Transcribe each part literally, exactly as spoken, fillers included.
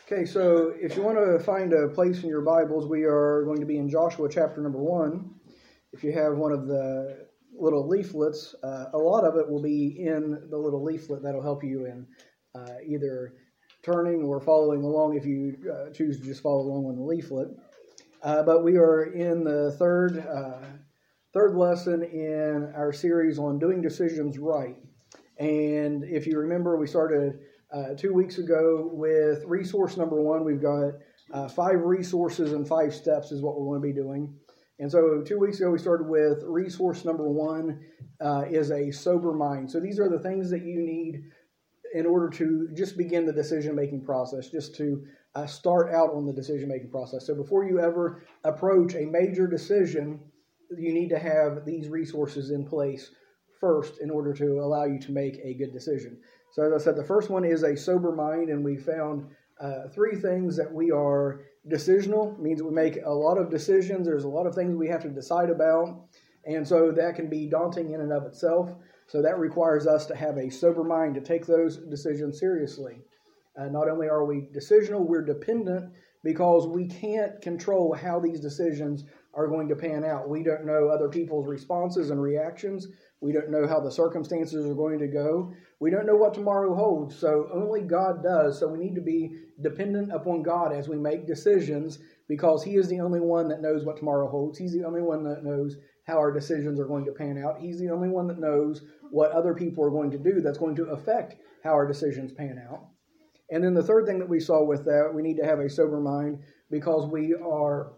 Okay, so if you want to find a place in your Bibles, we are going to be in Joshua chapter number one. If you have one of the little leaflets, uh, a lot of it will be in the little leaflet that'll help you in uh, either turning or following along if you uh, choose to just follow along on the leaflet. Uh, but we are in the third uh, third lesson in our series on doing decisions right. And if you remember, we started uh, two weeks ago with resource number one. We've got uh, five resources and five steps is what we're going to be doing. And so two weeks ago, we started with resource number one uh, is a sober mind. So these are the things that you need in order to just begin the decision-making process, just to uh, start out on the decision-making process. So before you ever approach a major decision, you need to have these resources in place first in order to allow you to make a good decision. So as I said, the first one is a sober mind, and we found uh, three things that we are decisional. It means we make a lot of decisions. There's a lot of things we have to decide about, and so that can be daunting in and of itself. So that requires us to have a sober mind to take those decisions seriously. Uh, not only are we decisional, we're dependent because we can't control how these decisions are going to pan out. We don't know other people's responses and reactions. We don't know how the circumstances are going to go. We don't know what tomorrow holds, so only God does. So we need to be dependent upon God as we make decisions because He is the only one that knows what tomorrow holds. He's the only one that knows how our decisions are going to pan out. He's the only one that knows what other people are going to do that's going to affect how our decisions pan out. And then the third thing that we saw with that, we need to have a sober mind because we are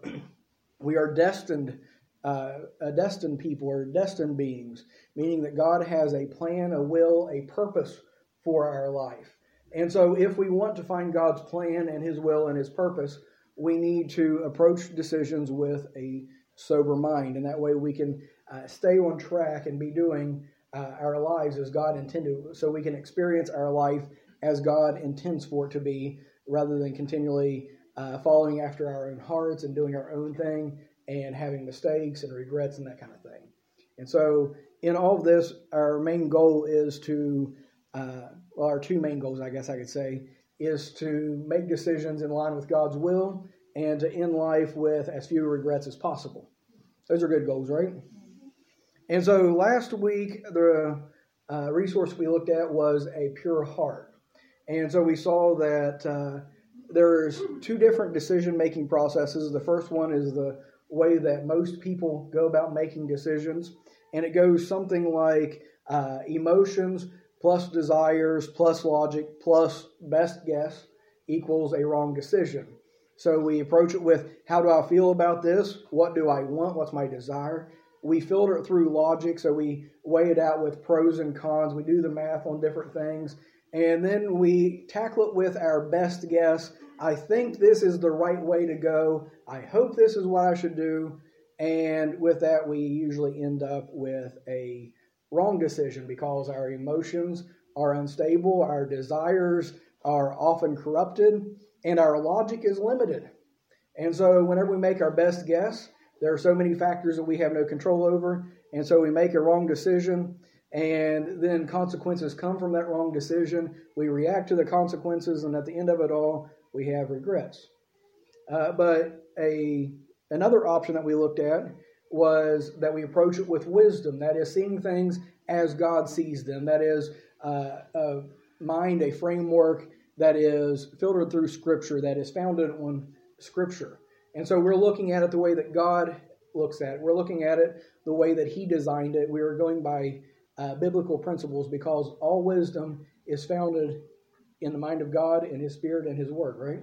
we are destined Uh, a destined people or destined beings, meaning that God has a plan, a will, a purpose for our life. And so if we want to find God's plan and His will and His purpose, we need to approach decisions with a sober mind. And that way we can uh, stay on track and be doing uh, our lives as God intended, so we can experience our life as God intends for it to be, rather than continually uh, following after our own hearts and doing our own thing and having mistakes and regrets and that kind of thing. And so in all of this, our main goal is to, uh, well, our two main goals, I guess I could say, is to make decisions in line with God's will and to end life with as few regrets as possible. Those are good goals, right? And so last week, the uh, resource we looked at was a pure heart. And so we saw that uh, there's two different decision-making processes. The first one is the way that most people go about making decisions, and it goes something like uh, emotions plus desires plus logic plus best guess equals a wrong decision. So we approach it with, how do I feel about this? What do I want? What's my desire? We filter it through logic, so we weigh it out with pros and cons. We do the math on different things, and then we tackle it with our best guess. I think this is the right way to go. I hope this is what I should do. And with that, we usually end up with a wrong decision because our emotions are unstable, our desires are often corrupted, and our logic is limited. And so whenever we make our best guess, there are so many factors that we have no control over. And so we make a wrong decision, and then consequences come from that wrong decision. We react to the consequences, and at the end of it all, we have regrets. Uh, but a another option that we looked at was that we approach it with wisdom. That is, seeing things as God sees them. That is, uh, a mind, a framework that is filtered through Scripture, that is founded on Scripture. And so we're looking at it the way that God looks at it. We're looking at it the way that He designed it. We are going by uh, biblical principles because all wisdom is founded in the mind of God, in His Spirit, and His Word, right?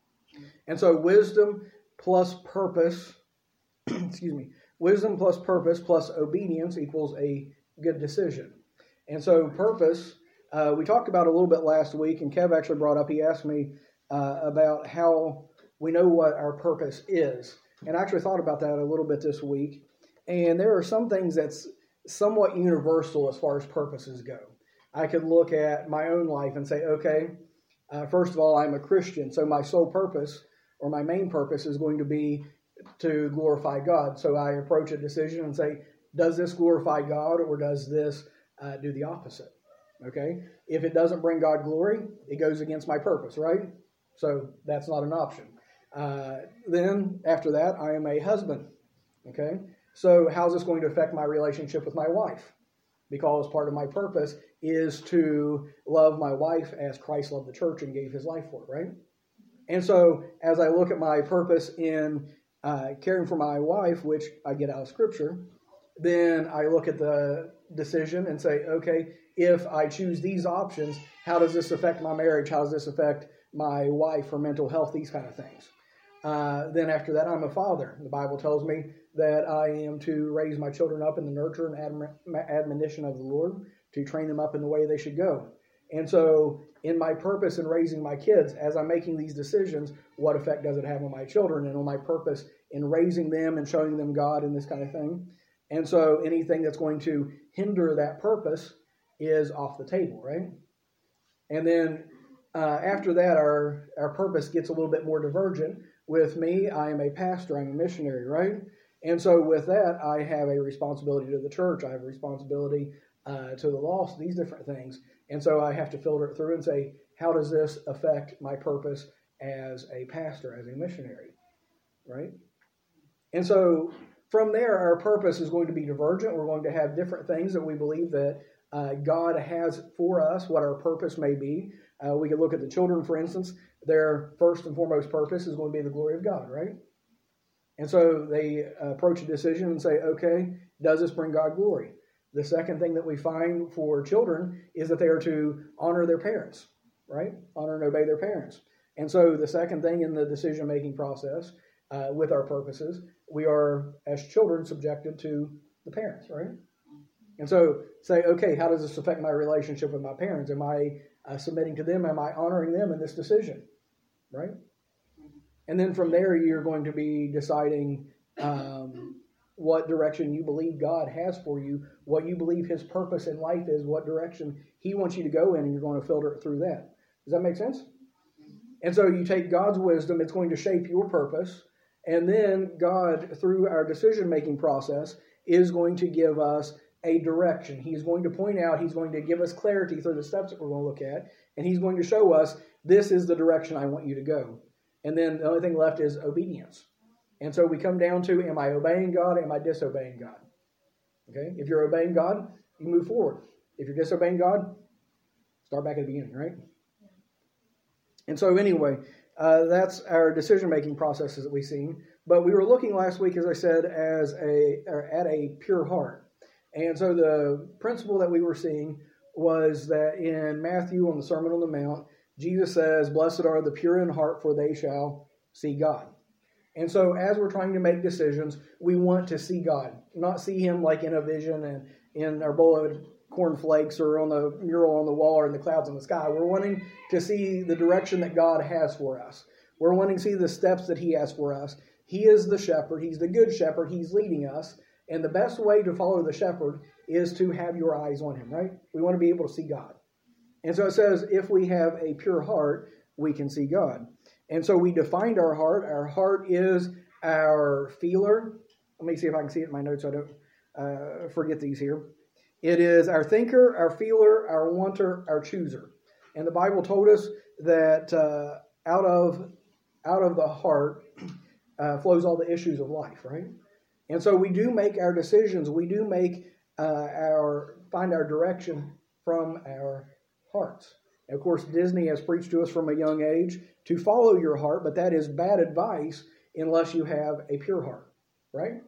And so wisdom plus purpose, excuse me, wisdom plus purpose plus obedience equals a good decision. And so purpose, uh, we talked about a little bit last week, and Kev actually brought up, he asked me uh, about how we know what our purpose is. And I actually thought about that a little bit this week. And there are some things that's somewhat universal as far as purposes go. I could look at my own life and say, okay, uh, first of all, I'm a Christian, so my sole purpose or my main purpose is going to be to glorify God. So I approach a decision and say, does this glorify God or does this uh, do the opposite? Okay, if it doesn't bring God glory, it goes against my purpose, right? So that's not an option. Uh, then after that, I am a husband. Okay? So how's this going to affect my relationship with my wife? Because part of my purpose is to love my wife as Christ loved the church and gave his life for it, right? And so as I look at my purpose in uh, caring for my wife, which I get out of Scripture, then I look at the decision and say, okay, if I choose these options, how does this affect my marriage? How does this affect my wife, her mental health, these kind of things? Uh, then after that, I'm a father. The Bible tells me that I am to raise my children up in the nurture and adm- admonition of the Lord, to train them up in the way they should go. And so in my purpose in raising my kids, as I'm making these decisions, what effect does it have on my children and on my purpose in raising them and showing them God and this kind of thing? And so anything that's going to hinder that purpose is off the table, right? And then uh, after that, our, our purpose gets a little bit more divergent. With me, I am a pastor, I'm a missionary, right? And so with that, I have a responsibility to the church. I have a responsibility uh, to the lost, these different things. And so I have to filter it through and say, how does this affect my purpose as a pastor, as a missionary, right? And so from there, our purpose is going to be divergent. We're going to have different things that we believe that uh, God has for us, what our purpose may be. Uh, we could look at the children, for instance. Their first and foremost purpose is going to be the glory of God, right? And so they approach a decision and say, okay, does this bring God glory? The second thing that we find for children is that they are to honor their parents, right? Honor and obey their parents. And so the second thing in the decision-making process uh, with our purposes, we are, as children, subjected to the parents, right? And so say, okay, how does this affect my relationship with my parents? Am I uh, submitting to them? Am I honoring them in this decision, right? And then from there, you're going to be deciding um, what direction you believe God has for you, what you believe his purpose in life is, what direction he wants you to go in, and you're going to filter it through that. Does that make sense? And so you take God's wisdom, it's going to shape your purpose, and then God, through our decision-making process, is going to give us a direction. He's going to point out, he's going to give us clarity through the steps that we're going to look at, and he's going to show us, this is the direction I want you to go. And then the only thing left is obedience. And so we come down to, am I obeying God? Am I disobeying God? Okay? If you're obeying God, you move forward. If you're disobeying God, start back at the beginning, right? And so anyway, uh, that's our decision-making processes that we've seen. But we were looking last week, as I said, as a or at a pure heart. And so the principle that we were seeing was that in Matthew on the Sermon on the Mount, Jesus says, blessed are the pure in heart, for they shall see God. And so as we're trying to make decisions, we want to see God, not see him like in a vision and in our bowl of cornflakes or on the mural on the wall or in the clouds in the sky. We're wanting to see the direction that God has for us. We're wanting to see the steps that he has for us. He is the shepherd. He's the good shepherd. He's leading us. And the best way to follow the shepherd is to have your eyes on him, right? We want to be able to see God. And so it says, if we have a pure heart, we can see God. And so we defined our heart. Our heart is our feeler. Let me see if I can see it in my notes so I don't uh, forget these here. It is our thinker, our feeler, our wanter, our chooser. And the Bible told us that uh, out of out of the heart uh, flows all the issues of life, right? And so we do make our decisions. We do make uh, our find our direction from our hearts. And of course, Disney has preached to us from a young age to follow your heart, but that is bad advice unless you have a pure heart, right?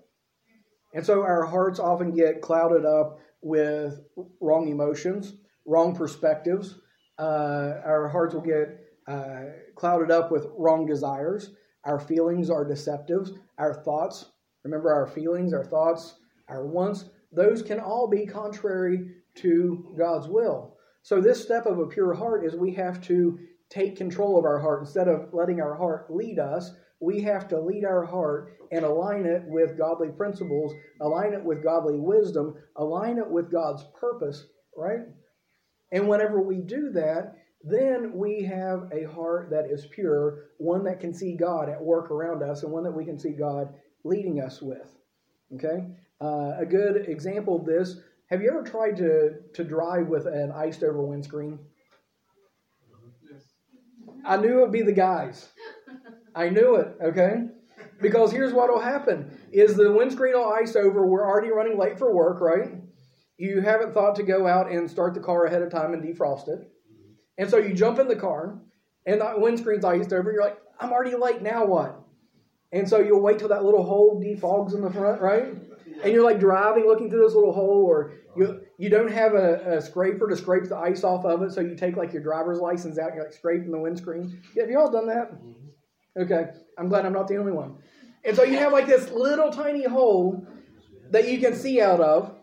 And so our hearts often get clouded up with wrong emotions, wrong perspectives. Uh, our hearts will get uh, clouded up with wrong desires. Our feelings are deceptive. Our thoughts, remember our feelings, our thoughts, our wants, those can all be contrary to God's will. So this step of a pure heart is we have to take control of our heart. Instead of letting our heart lead us, we have to lead our heart and align it with godly principles, align it with godly wisdom, align it with God's purpose, right? And whenever we do that, then we have a heart that is pure, one that can see God at work around us, and one that we can see God leading us with. Okay? Uh, a good example of this, have you ever tried to, to drive with an iced over windscreen? Yes. I knew it would be the guys. I knew it, okay? Because here's what will happen. Is the windscreen will ice over. We're already running late for work, right? You haven't thought to go out and start the car ahead of time and defrost it. And so you jump in the car, and the windscreen's iced over. You're like, I'm already late, now what? And so you'll wait till that little hole defogs in the front, right? And you're like driving, looking through this little hole, or you you don't have a, a scraper to scrape the ice off of it, so you take like your driver's license out and you're like scraping the windscreen. Have you all done that? Okay, I'm glad I'm not the only one. And so you have like this little tiny hole that you can see out of.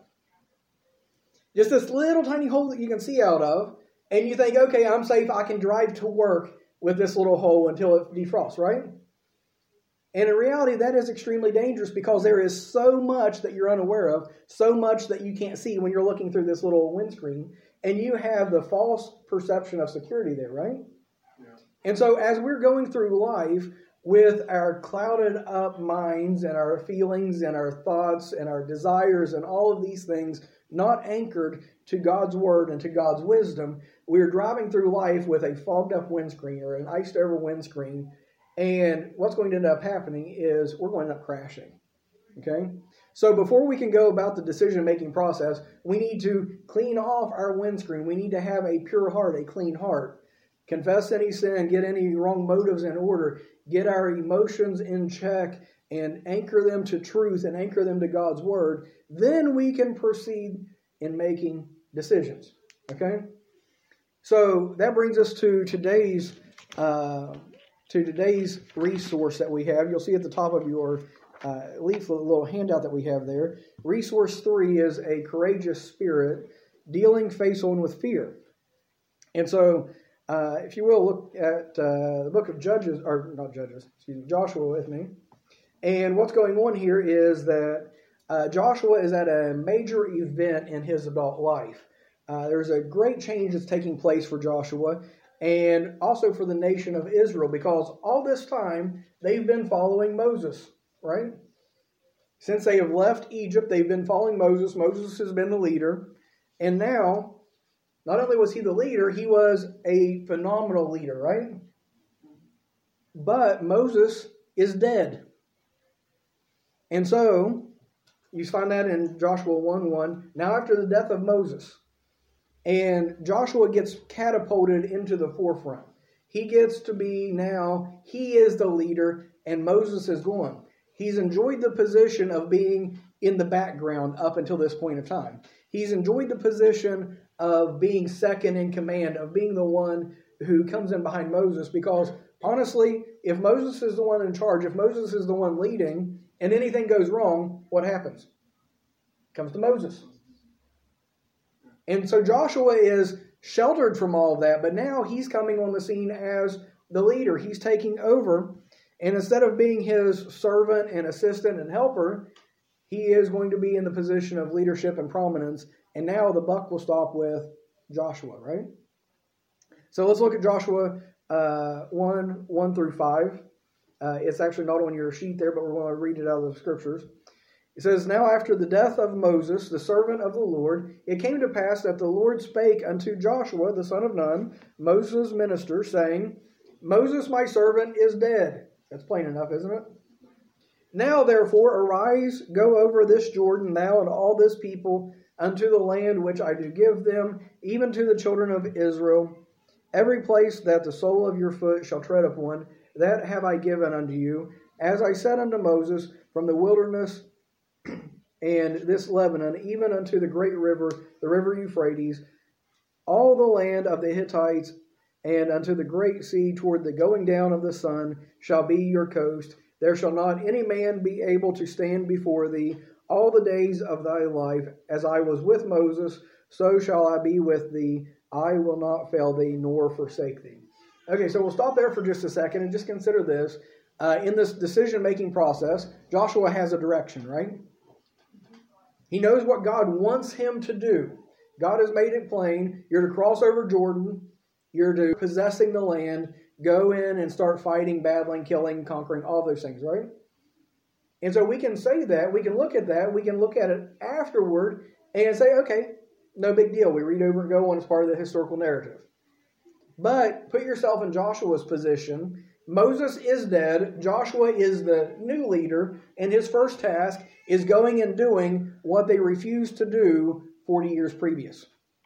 Just this little tiny hole that you can see out of. And you think, okay, I'm safe. I can drive to work with this little hole until it defrosts, right? And in reality, that is extremely dangerous because there is so much that you're unaware of, so much that you can't see when you're looking through this little windscreen. And you have the false perception of security there, right? Yeah. And so as we're going through life with our clouded up minds and our feelings and our thoughts and our desires and all of these things not anchored to God's word and to God's wisdom, we're driving through life with a fogged up windscreen or an iced over windscreen. And what's going to end up happening is we're going to end up crashing. Okay? So before we can go about the decision-making process, we need to clean off our windscreen. We need to have a pure heart, a clean heart. Confess any sin, get any wrong motives in order, get our emotions in check, and anchor them to truth and anchor them to God's word. Then we can proceed in making decisions. Okay? So that brings us to today's uh, to today's resource that we have. You'll see at the top of your uh, leaflet, a little handout that we have there. Resource three is a courageous spirit dealing face on with fear. And so, uh, if you will, look at uh, the book of Judges, or not Judges, excuse me, Joshua with me. And what's going on here is that uh, Joshua is at a major event in his adult life. Uh, there's a great change that's taking place for Joshua and also for the nation of Israel, because all this time they've been following Moses, right? Since they have left Egypt, they've been following Moses. Moses has been the leader. And now, not only was he the leader, he was a phenomenal leader, right? But Moses is dead. And so, you find that in Joshua one one. Now after the death of Moses, and Joshua gets catapulted into the forefront. He gets to be now, he is the leader, and Moses is gone. He's enjoyed the position of being in the background up until this point of time. He's enjoyed the position of being second in command, of being the one who comes in behind Moses, because honestly, if Moses is the one in charge, if Moses is the one leading, and anything goes wrong, what happens? It comes to Moses. And so Joshua is sheltered from all of that, but now he's coming on the scene as the leader. He's taking over, and instead of being his servant and assistant and helper, he is going to be in the position of leadership and prominence, and now the buck will stop with Joshua, right? So let's look at Joshua uh, one, one through five. Uh, it's actually not on your sheet there, but we're going to read it out of the scriptures. It says, Now after the death of Moses, the servant of the Lord, it came to pass that the Lord spake unto Joshua, the son of Nun, Moses' minister, saying, Moses, my servant, is dead. That's plain enough, isn't it? Now therefore arise, go over this Jordan, thou and all this people, unto the land which I do give them, even to the children of Israel. Every place that the sole of your foot shall tread upon, that have I given unto you, as I said unto Moses, from the wilderness and this Lebanon, even unto the great river, the river Euphrates, all the land of the Hittites, and unto the great sea toward the going down of the sun, shall be your coast. There shall not any man be able to stand before thee all the days of thy life. As I was with Moses, so shall I be with thee. I will not fail thee, nor forsake thee. Okay, so we'll stop there for just a second and just consider this. Uh, in this decision-making process, Joshua has a direction, right? He knows what God wants him to do. God has made it plain. You're to cross over Jordan. You're to possessing the land. Go in and start fighting, battling, killing, conquering, all those things, right? And so we can say that. We can look at that. We can look at it afterward and say, okay, no big deal. We read over and go on as part of the historical narrative. But put yourself in Joshua's position. Moses is dead. Joshua is the new leader, and his first task is going and doing what they refused to do forty years previous.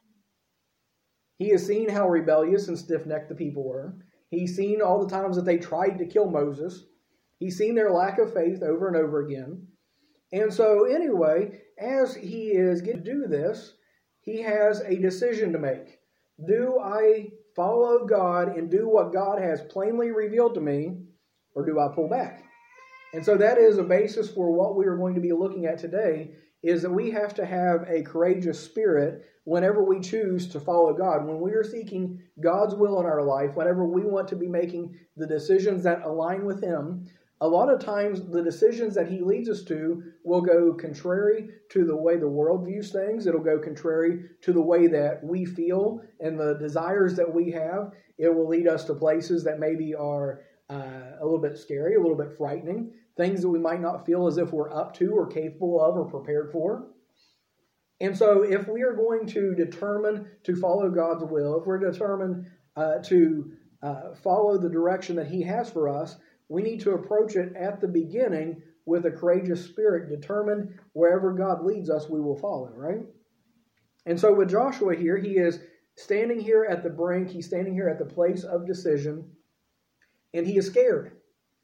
He has seen how rebellious and stiff-necked the people were. He's seen all the times that they tried to kill Moses. He's seen their lack of faith over and over again. And so anyway, as he is getting to do this, he has a decision to make. Do I follow God and do what God has plainly revealed to me, or do I pull back? And so that is a basis for what we are going to be looking at today, is that we have to have a courageous spirit whenever we choose to follow God. When we are seeking God's will in our life, whenever we want to be making the decisions that align with Him, a lot of times the decisions that He leads us to will go contrary to the way the world views things. It'll go contrary to the way that we feel and the desires that we have. It will lead us to places that maybe are uh, a little bit scary, a little bit frightening, things that we might not feel as if we're up to or capable of or prepared for. And so if we are going to determine to follow God's will, if we're determined uh, to uh, follow the direction that He has for us, we need to approach it at the beginning with a courageous spirit, determined wherever God leads us, we will follow, right? And so with Joshua here, he is standing here at the brink, he's standing here at the place of decision, and he is scared.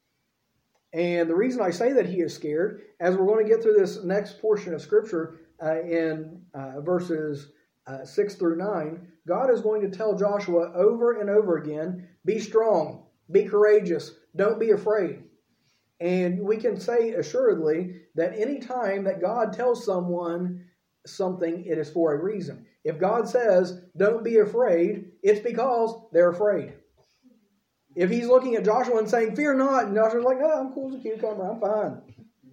And the reason I say that he is scared, as we're going to get through this next portion of Scripture uh, in uh, verses uh, six through nine, God is going to tell Joshua over and over again, be strong, be courageous, don't be afraid. And we can say assuredly that any time that God tells someone something, it is for a reason. If God says, don't be afraid, it's because they're afraid. If He's looking at Joshua and saying, fear not, and Joshua's like, no, I'm cool as a cucumber, I'm fine.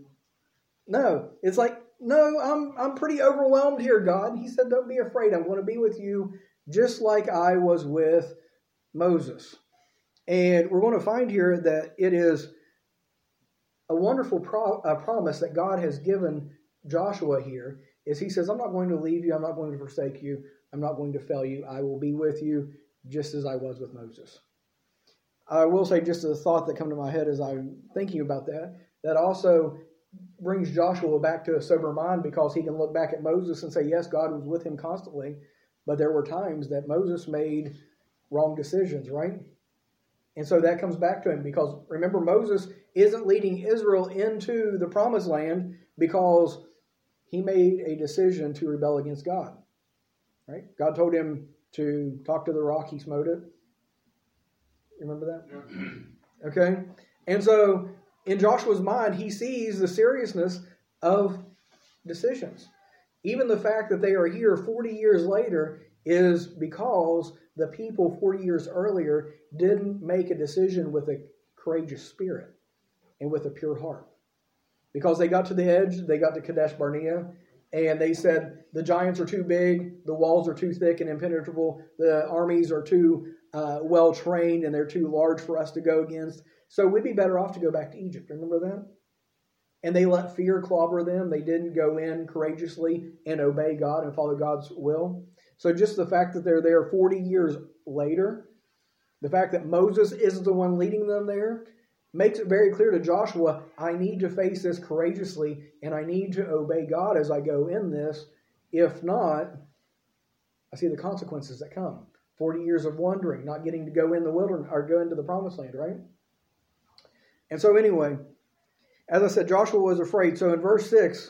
No, it's like, no, I'm I'm pretty overwhelmed here, God. He said, don't be afraid. I'm going to be with you just like I was with Moses. And we're going to find here that it is a wonderful pro- a promise that God has given Joshua here, is He says, I'm not going to leave you, I'm not going to forsake you, I'm not going to fail you, I will be with you just as I was with Moses. I will say, just a thought that come to my head as I'm thinking about that, that also brings Joshua back to a sober mind, because he can look back at Moses and say, yes, God was with him constantly, but there were times that Moses made wrong decisions, right? And so that comes back to him, because remember, Moses isn't leading Israel into the promised land because he made a decision to rebel against God, right? God told him to talk to the rock, he smote it. Remember that? Yeah. Okay. And so in Joshua's mind, he sees the seriousness of decisions. Even the fact that they are here forty years later is because the people forty years earlier didn't make a decision with a courageous spirit and with a pure heart. Because they got to the edge, they got to Kadesh Barnea, and they said, the giants are too big, the walls are too thick and impenetrable, the armies are too uh, well trained, and they're too large for us to go against. So we'd be better off to go back to Egypt. Remember that? And they let fear clobber them. They didn't go in courageously and obey God and follow God's will. So just the fact that they're there forty years later, the fact that Moses isn't the one leading them there, makes it very clear to Joshua, I need to face this courageously, and I need to obey God as I go in this. If not, I see the consequences that come. forty years of wandering, not getting to go in the wilderness or go into the promised land, right? And so anyway, as I said, Joshua was afraid. So in verse six,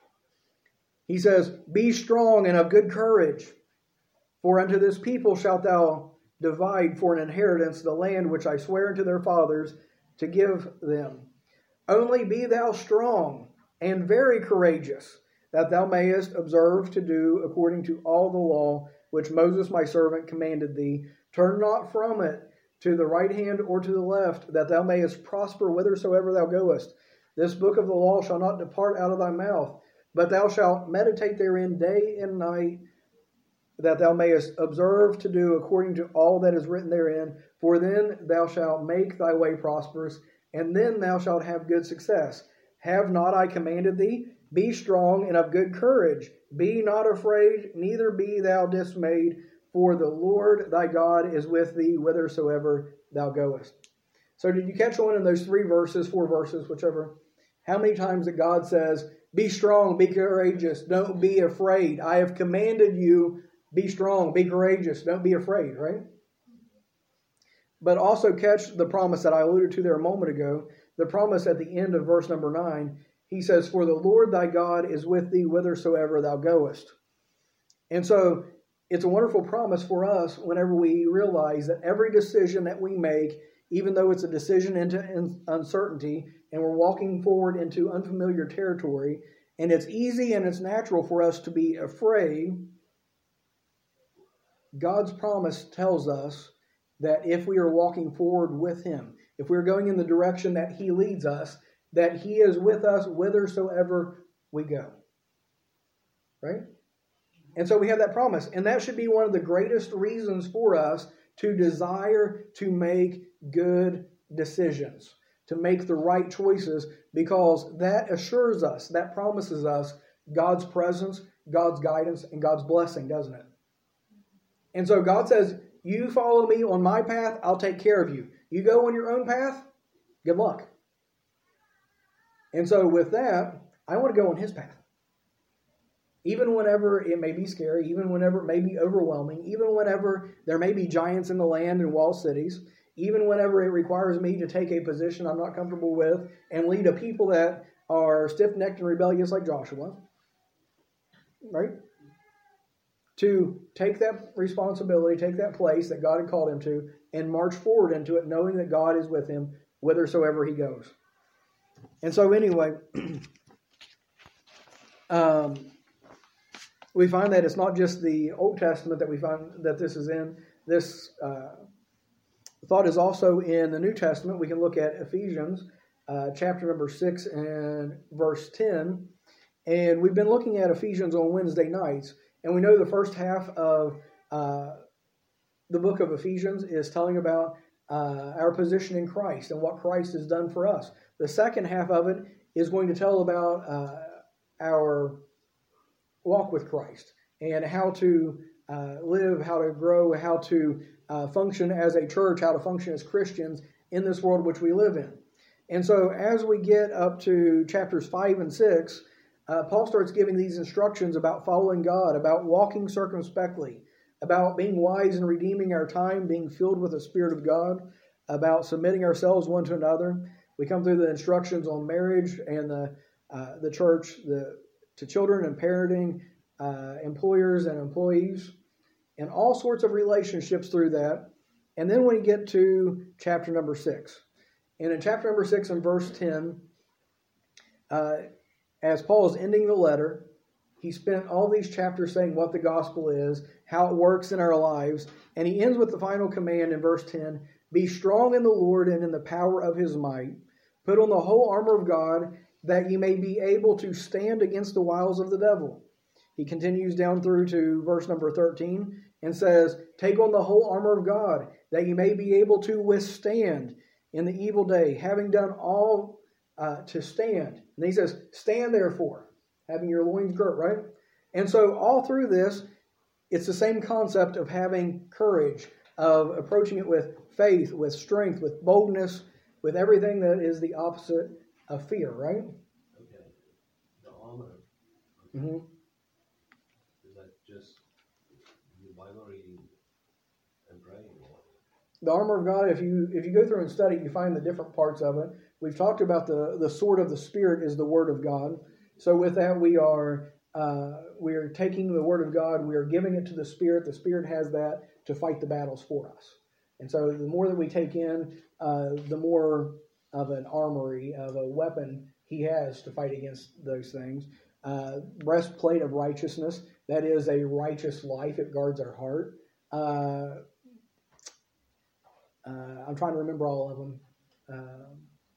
he says, be strong and of good courage, for unto this people shalt thou divide for an inheritance the land which I swear unto their fathers to give them. Only be thou strong and very courageous, that thou mayest observe to do according to all the law which Moses my servant commanded thee. Turn not from it to the right hand or to the left, that thou mayest prosper whithersoever thou goest. This book of the law shall not depart out of thy mouth, but thou shalt meditate therein day and night, that thou mayest observe to do according to all that is written therein. For then thou shalt make thy way prosperous, and then thou shalt have good success. Have not I commanded thee? Be strong and of good courage. Be not afraid, neither be thou dismayed, For the Lord thy God is with thee whithersoever thou goest. So did you catch on in those three verses, four verses, whichever? How many times that God says, be strong, be courageous, don't be afraid. I have commanded you, be strong, be courageous, don't be afraid, right? But also catch the promise that I alluded to there a moment ago, the promise at the end of verse number nine. He says, for the Lord thy God is with thee whithersoever thou goest. And so it's a wonderful promise for us whenever we realize that every decision that we make, even though it's a decision into uncertainty and we're walking forward into unfamiliar territory, and it's easy and it's natural for us to be afraid, God's promise tells us that if we are walking forward with Him, if we're going in the direction that He leads us, that He is with us whithersoever we go. Right? And so we have that promise. And that should be one of the greatest reasons for us to desire to make good decisions, to make the right choices, because that assures us, that promises us God's presence, God's guidance, and God's blessing, doesn't it? And so God says, you follow me on my path, I'll take care of you. You go on your own path, good luck. And so with that, I want to go on His path. Even whenever it may be scary, even whenever it may be overwhelming, even whenever there may be giants in the land and walled cities, even whenever it requires me to take a position I'm not comfortable with and lead a people that are stiff-necked and rebellious like Joshua, right? To take that responsibility, take that place that God had called him to, and march forward into it, knowing that God is with him whithersoever he goes. And so anyway, um, we find that it's not just the Old Testament that we find that this is in. This uh, thought is also in the New Testament. We can look at Ephesians uh, chapter number six and verse ten. And we've been looking at Ephesians on Wednesday nights. And we know the first half of uh, the book of Ephesians is telling about uh, our position in Christ and what Christ has done for us. The second half of it is going to tell about uh, our walk with Christ and how to uh, live, how to grow, how to uh, function as a church, how to function as Christians in this world which we live in. And so as we get up to chapters five and six, uh, Paul starts giving these instructions about following God, about walking circumspectly, about being wise and redeeming our time, being filled with the Spirit of God, about submitting ourselves one to another. We come through the instructions on marriage and the uh, the church, the to children and parenting, uh, employers and employees, and all sorts of relationships through that. And then when you get to chapter number six, and in chapter number six and verse ten, uh, as Paul is ending the letter, he spent all these chapters saying what the gospel is, how it works in our lives, and he ends with the final command in verse ten, be strong in the Lord and in the power of his might. Put on the whole armor of God, that you may be able to stand against the wiles of the devil. He continues down through to verse number thirteen and says, take on the whole armor of God, that you may be able to withstand in the evil day, having done all uh, to stand. And he says, stand therefore, having your loins girt, right? And so all through this, it's the same concept of having courage, of approaching it with faith, with strength, with boldness, with everything that is the opposite of fear, right? Okay. The armor. Okay. Mm-hmm. Is that just the Bible reading and praying? The armor of God, if you if you go through and study, you find the different parts of it. We've talked about the, the sword of the Spirit is the Word of God. So with that, we are uh, we are taking the Word of God, we are giving it to the Spirit. The Spirit has that to fight the battles for us. And so the more that we take in, uh, the more of an armory, of a weapon he has to fight against those things. Uh, breastplate of righteousness, that is a righteous life. It guards our heart. Uh, uh, I'm trying to remember all of them. Uh,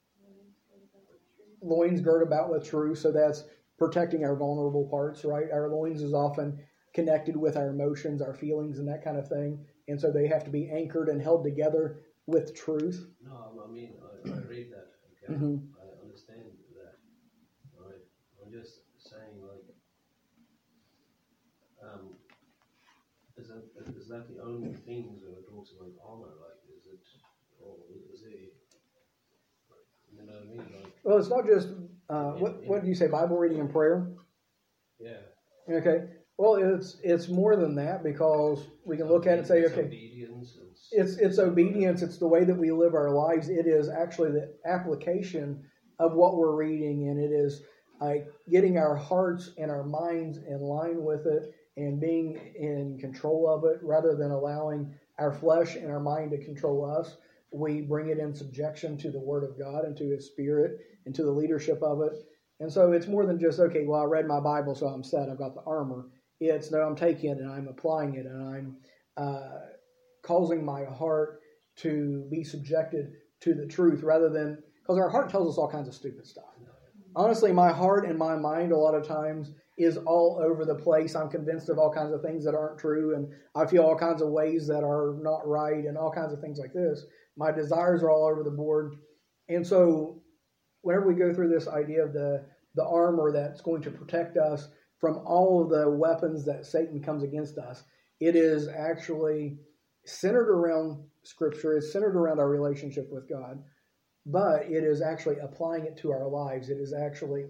loins girt about with truth, so that's protecting our vulnerable parts, right? Our loins is often connected with our emotions, our feelings, and that kind of thing. And so they have to be anchored and held together with truth. No, I mean, I, I read that, okay? Mm-hmm. I understand that, right? I'm just saying, like, um, is that, is that the only things where it talks about armor? Like, is it, or is it, you know what I mean? Like, well, it's not just, uh, what, what do you say, Bible reading and prayer? yeah. Okay. Well, it's it's more than that, because we can look at it and say, It's okay, obedience. It's, it's it's obedience. It's the way that we live our lives. It is actually the application of what we're reading, and it is uh, getting our hearts and our minds in line with it and being in control of it, rather than allowing our flesh and our mind to control us. We bring it in subjection to the Word of God and to His Spirit and to the leadership of it. And so it's more than just, okay, well, I read my Bible, so I'm set. I've got the armor. It's, no, I'm taking it and I'm applying it, and I'm uh, causing my heart to be subjected to the truth, rather than, because our heart tells us all kinds of stupid stuff. Honestly, my heart and my mind a lot of times is all over the place. I'm convinced of all kinds of things that aren't true, and I feel all kinds of ways that are not right, and all kinds of things like this. My desires are all over the board. And so whenever we go through this idea of the, the armor that's going to protect us from all of the weapons that Satan comes against us, it is actually centered around Scripture. It's centered around our relationship with God, but it is actually applying it to our lives. It is actually,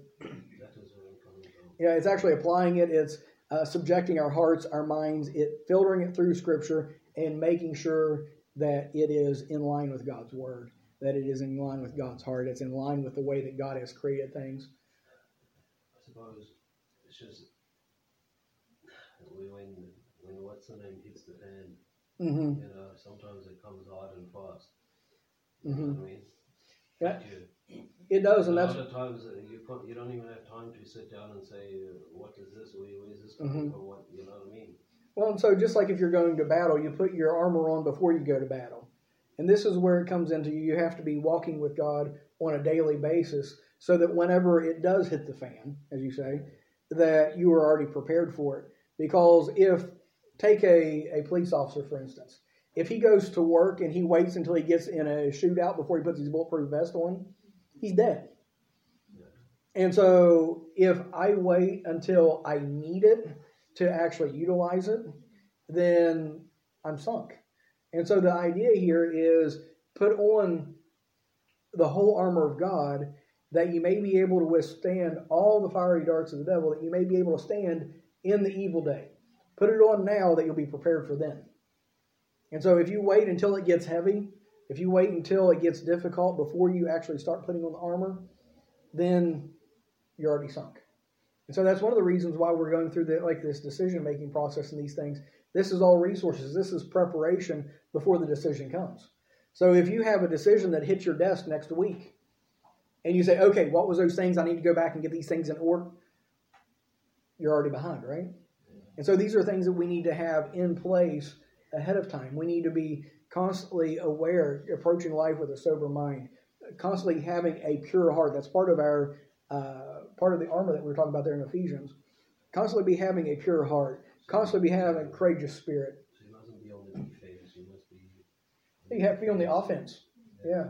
yeah, it's actually applying it. It's uh, subjecting our hearts, our minds, it filtering it through Scripture, and making sure that it is in line with God's Word, that it is in line with God's heart. It's in line with the way that God has created things. I suppose it's just when when what's the name hits the fan, Mm-hmm. you know, sometimes it comes hard and fast. You Mm-hmm. know what I mean? Yeah, You, it does, and a that's lot of times uh, you can't, you don't even have time to sit down and say, uh, what is this? Where, where is this coming Mm-hmm. from? What, you know what I mean? well. And so, just like if you're going to battle, you put your armor on before you go to battle, and this is where it comes into you. You have to be walking with God on a daily basis, so that whenever it does hit the fan, as you say, that you are already prepared for it. Because if, take a, a police officer, for instance, if he goes to work and he waits until he gets in a shootout before he puts his bulletproof vest on, he's dead. Yeah. And so if I wait until I need it to actually utilize it, then I'm sunk. And so the idea here is put on the whole armor of God, that you may be able to withstand all the fiery darts of the devil, that you may be able to stand in the evil day. Put it on now, that you'll be prepared for then. And so if you wait until it gets heavy, if you wait until it gets difficult before you actually start putting on the armor, then you're already sunk. And so that's one of the reasons why we're going through the, like this decision-making process and these things. This is all resources. This is preparation before the decision comes. So if you have a decision that hits your desk next week, and you say, okay, what was those things? I need to go back and get these things in order. You're already behind, right? And so these are things that we need to have in place ahead of time. We need to be constantly aware, approaching life with a sober mind, constantly having a pure heart. That's part of our uh, part of the armor that we were talking about there in Ephesians. Constantly be having a pure heart. Constantly be having a courageous spirit. So you mustn't be on the defense. You must be. You have to be on the offense. Yeah.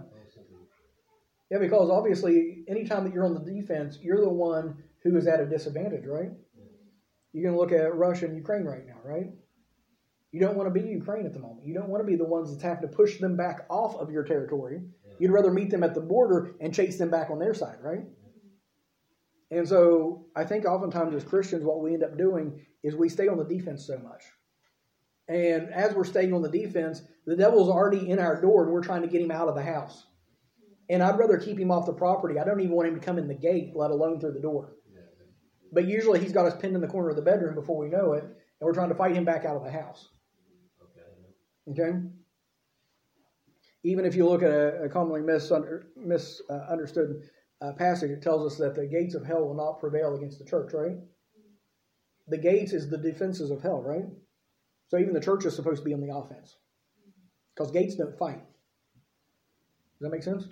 Yeah, because obviously, anytime that you're on the defense, you're the one who is at a disadvantage, right? You can look at Russia and Ukraine right now, right? You don't want to be Ukraine at the moment. You don't want to be the ones that's having to push them back off of your territory. You'd rather meet them at the border and chase them back on their side, right? And so I think oftentimes as Christians, what we end up doing is we stay on the defense so much. And as we're staying on the defense, the devil's already in our door and we're trying to get him out of the house. And I'd rather keep him off the property. I don't even want him to come in the gate, let alone through the door. But usually he's got us pinned in the corner of the bedroom before we know it, and we're trying to fight him back out of the house. Okay? Even if you look at a, a commonly misunder, misunderstood uh, passage, it tells us that the gates of hell will not prevail against the church, right? The gates is the defenses of hell, right? So even the church is supposed to be on the offense. Because gates don't fight. Does that make sense?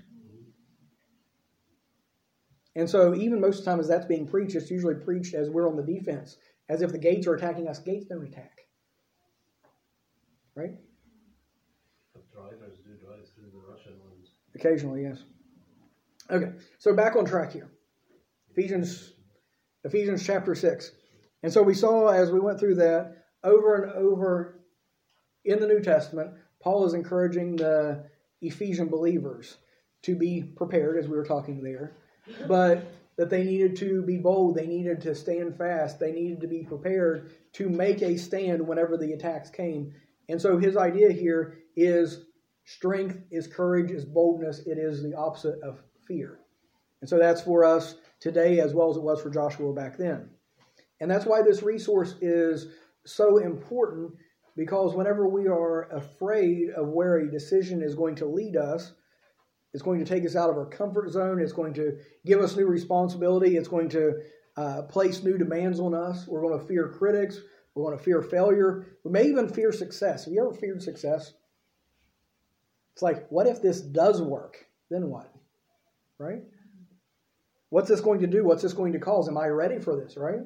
And so even most of the time as that's being preached, it's usually preached as we're on the defense. As if the gates are attacking us. Gates don't attack. Right? But drivers do drive through the Russian ones. Occasionally, yes. Okay, so back on track here. Ephesians, Ephesians chapter six. And so we saw as we went through that, over and over in the New Testament, Paul is encouraging the Ephesian believers to be prepared, as we were talking there, but that they needed to be bold, they needed to stand fast, they needed to be prepared to make a stand whenever the attacks came. And so his idea here is strength, is courage, is boldness. It is the opposite of fear. And so that's for us today as well as it was for Joshua back then. And that's why this resource is so important, because whenever we are afraid of where a decision is going to lead us, it's going to take us out of our comfort zone, it's going to give us new responsibility, it's going to uh, place new demands on us. We're going to fear critics, we're going to fear failure, we may even fear success. Have you ever feared success? It's like, what if this does work? Then what? Right? What's this going to do? What's this going to cause? Am I ready for this, right?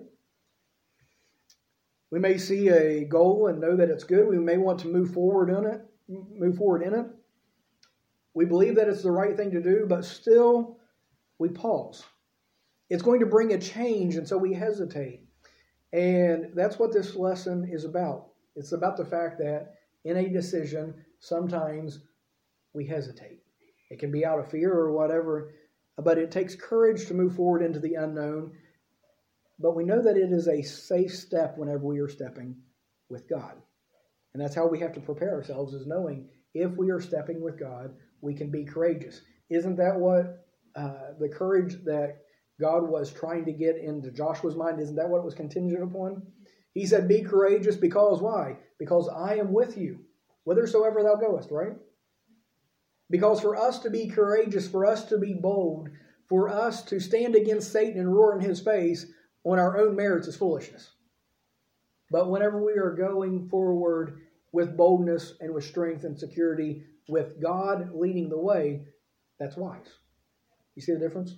We may see a goal and know that it's good. We may want to move forward in it, move forward in it. We believe that it's the right thing to do, but still we pause. It's going to bring a change, and so we hesitate. And that's what this lesson is about. It's about the fact that in a decision, sometimes we hesitate. It can be out of fear or whatever, but it takes courage to move forward into the unknown. But we know that it is a safe step whenever we are stepping with God. And that's how we have to prepare ourselves, is knowing if we are stepping with God, we can be courageous. Isn't that what uh, the courage that God was trying to get into Joshua's mind, isn't that what it was contingent upon? He said, be courageous because why? Because I am with you, whithersoever thou goest, right? Because for us to be courageous, for us to be bold, for us to stand against Satan and roar in his face on our own merits is foolishness. But whenever we are going forward with boldness and with strength and security, with God leading the way, that's wise. You see the difference?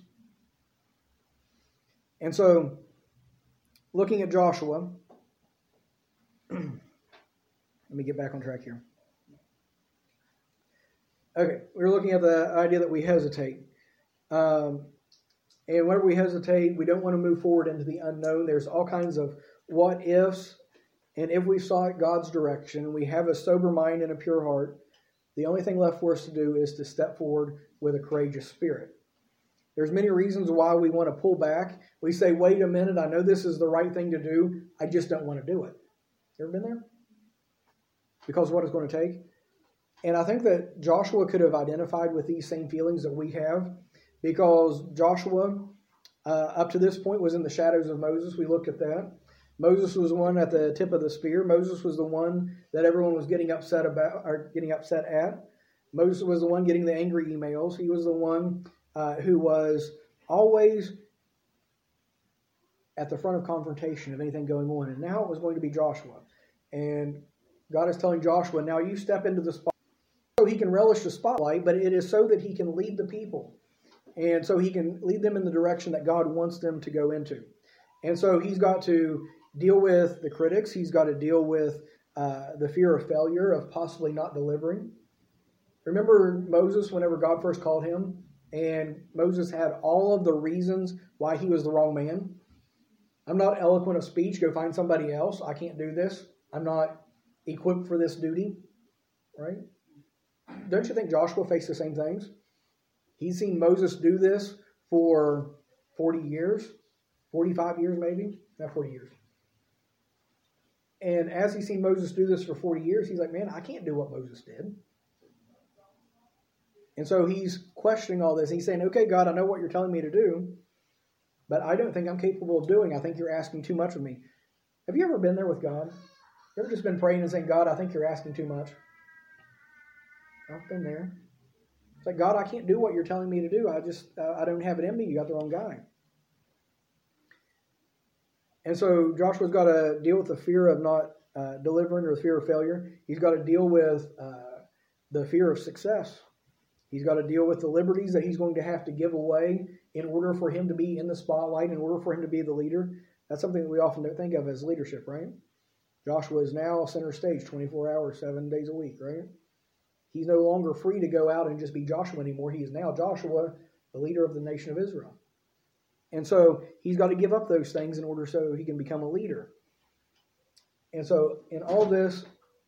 And so, looking at Joshua, let me get back on track here. Okay, we're looking at the idea that we hesitate. Um, and whenever we hesitate, we don't want to move forward into the unknown. There's all kinds of what ifs. And if we sought God's direction and we have a sober mind and a pure heart, the only thing left for us to do is to step forward with a courageous spirit. There's many reasons why we want to pull back. We say, wait a minute, I know this is the right thing to do. I just don't want to do it. You ever been there? Because of what it's going to take. And I think that Joshua could have identified with these same feelings that we have, because Joshua, uh, up to this point, was in the shadows of Moses. We looked at that. Moses was the one at the tip of the spear. Moses was the one that everyone was getting upset about, or getting upset at. Moses was the one getting the angry emails. He was the one uh, who was always at the front of confrontation of anything going on. And now it was going to be Joshua. And God is telling Joshua, now you step into the spotlight. So he can relish the spotlight, but it is so that he can lead the people. And so he can lead them in the direction that God wants them to go into. And so he's got to deal with the critics. He's got to deal with uh, the fear of failure, of possibly not delivering. Remember Moses, whenever God first called him, and Moses had all of the reasons why he was the wrong man. I'm not eloquent of speech. Go find somebody else. I can't do this. I'm not equipped for this duty. Right? Don't you think Joshua faced the same things? He's seen Moses do this for forty years, forty-five years maybe, not forty years. And as he's seen Moses do this for forty years, he's like, man, I can't do what Moses did. And so he's questioning all this. He's saying, okay, God, I know what you're telling me to do, but I don't think I'm capable of doing. I think you're asking too much of me. Have you ever been there with God? You ever just been praying and saying, God, I think you're asking too much? I've been there. It's like, God, I can't do what you're telling me to do. I just, uh, I don't have it in me. You got the wrong guy. And so Joshua's got to deal with the fear of not uh, delivering, or the fear of failure. He's got to deal with uh, the fear of success. He's got to deal with the liberties that he's going to have to give away in order for him to be in the spotlight, in order for him to be the leader. That's something that we often don't think of as leadership, right? Joshua is now center stage twenty-four hours, seven days a week, right? He's no longer free to go out and just be Joshua anymore. He is now Joshua, the leader of the nation of Israel. And so he's got to give up those things in order so he can become a leader. And so in all this,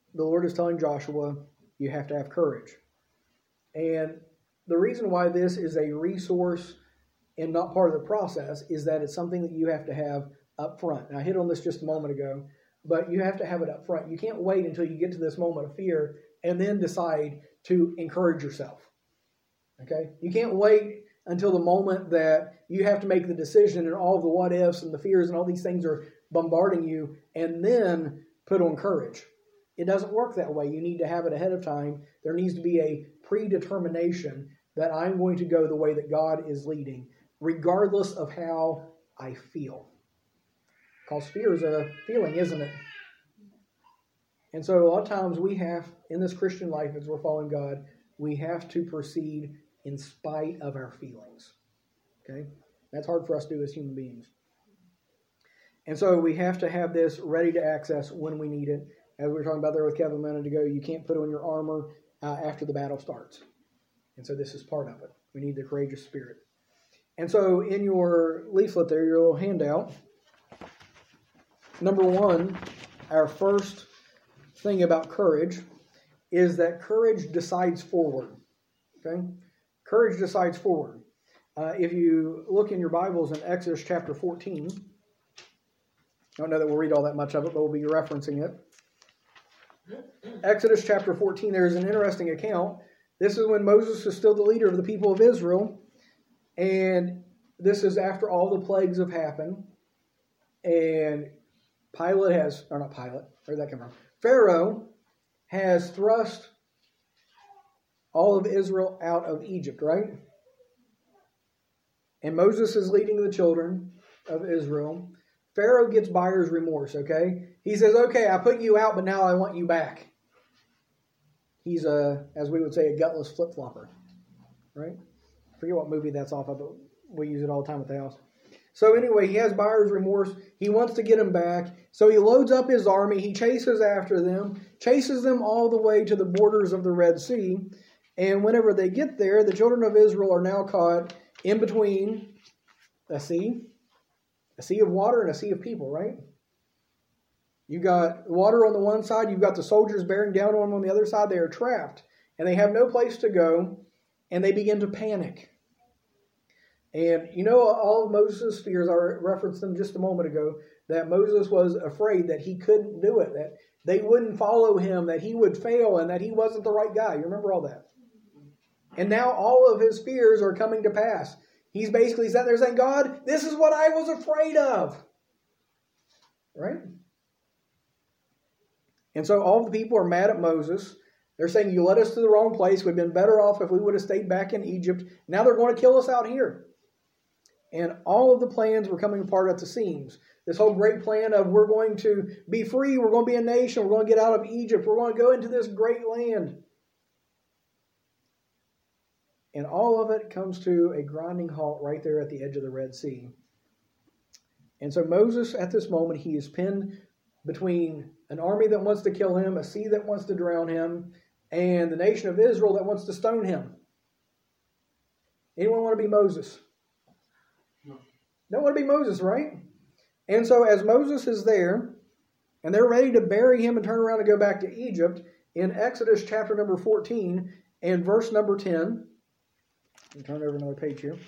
the Lord is telling Joshua, you have to have courage. And the reason why this is a resource and not part of the process is that it's something that you have to have up front. And I hit on this just a moment ago, but you have to have it up front. You can't wait until you get to this moment of fear and then decide to encourage yourself. Okay? You can't wait until the moment that you have to make the decision and all the what ifs and the fears and all these things are bombarding you and then put on courage. It doesn't work that way. You need to have it ahead of time. There needs to be a predetermination that I'm going to go the way that God is leading, regardless of how I feel. Because fear is a feeling, isn't it? And so a lot of times we have, in this Christian life, as we're following God, we have to proceed in spite of our feelings. Okay? That's hard for us to do as human beings. And so we have to have this ready to access when we need it. As we were talking about there with Kevin a minute ago, you can't put on your armor uh, after the battle starts. And so this is part of it. We need the courageous spirit. And so in your leaflet there, your little handout, number one, our first thing about courage is that courage decides forward. Okay? Courage decides forward. Uh, if you look in your Bibles in Exodus chapter fourteen, I don't know that we'll read all that much of it, but we'll be referencing it. Exodus chapter fourteen, there is an interesting account. This is when Moses is still the leader of the people of Israel. And this is after all the plagues have happened. And Pilate has, or not Pilate, where did that come from? Pharaoh has thrust all of Israel out of Egypt, right? And Moses is leading the children of Israel. Pharaoh gets buyer's remorse, okay? He says, okay, I put you out, but now I want you back. He's a, as we would say, a gutless flip-flopper, right? I forget what movie that's off of, but we use it all the time at the house. So anyway, he has buyer's remorse. He wants to get him back. So he loads up his army. He chases after them, chases them all the way to the borders of the Red Sea. And whenever they get there, the children of Israel are now caught in between a sea, a sea of water and a sea of people, right? You've got water on the one side. You've got the soldiers bearing down on them on the other side. They are trapped, and they have no place to go, and they begin to panic. And you know all of Moses' fears, I referenced them just a moment ago, that Moses was afraid that he couldn't do it, that they wouldn't follow him, that he would fail, and that he wasn't the right guy. You remember all that? And now all of his fears are coming to pass. He's basically sat there saying, God, this is what I was afraid of. Right? And so all the people are mad at Moses. They're saying, you led us to the wrong place. We'd been better off if we would have stayed back in Egypt. Now they're going to kill us out here. And all of the plans were coming apart at the seams. This whole great plan of we're going to be free, we're going to be a nation, we're going to get out of Egypt, we're going to go into this great land. And all of it comes to a grinding halt right there at the edge of the Red Sea. And so Moses, at this moment, he is pinned between an army that wants to kill him, a sea that wants to drown him, and the nation of Israel that wants to stone him. Anyone want to be Moses? No. Don't want to be Moses, right? And so as Moses is there, and they're ready to bury him and turn around and go back to Egypt, in Exodus chapter number fourteen and verse number ten, let me turn over another page here.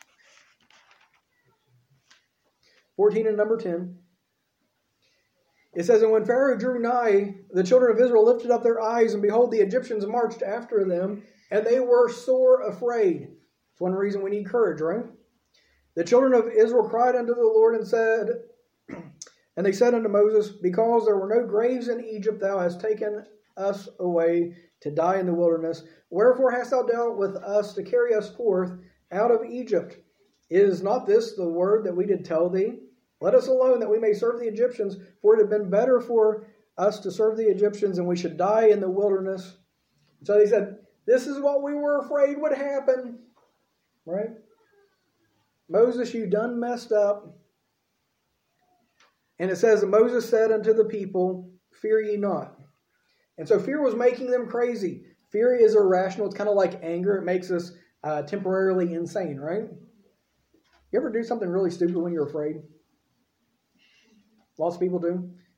fourteen and number ten. It says, and when Pharaoh drew nigh, the children of Israel lifted up their eyes, and behold, the Egyptians marched after them, and they were sore afraid. It's one reason we need courage, right? The children of Israel cried unto the Lord and said, and they said unto Moses, because there were no graves in Egypt, thou hast taken us away to die in the wilderness. Wherefore hast thou dealt with us to carry us forth out of Egypt? Is not this the word that we did tell thee? Let us alone that we may serve the Egyptians, for it had been better for us to serve the Egyptians, and we should die in the wilderness. So they said, this is what we were afraid would happen. Right? Moses, you done messed up. And it says, and Moses said unto the people, fear ye not. And so fear was making them crazy. Fear is irrational. It's kind of like anger. It makes us uh, temporarily insane, right? You ever do something really stupid when you're afraid? Lots of people do.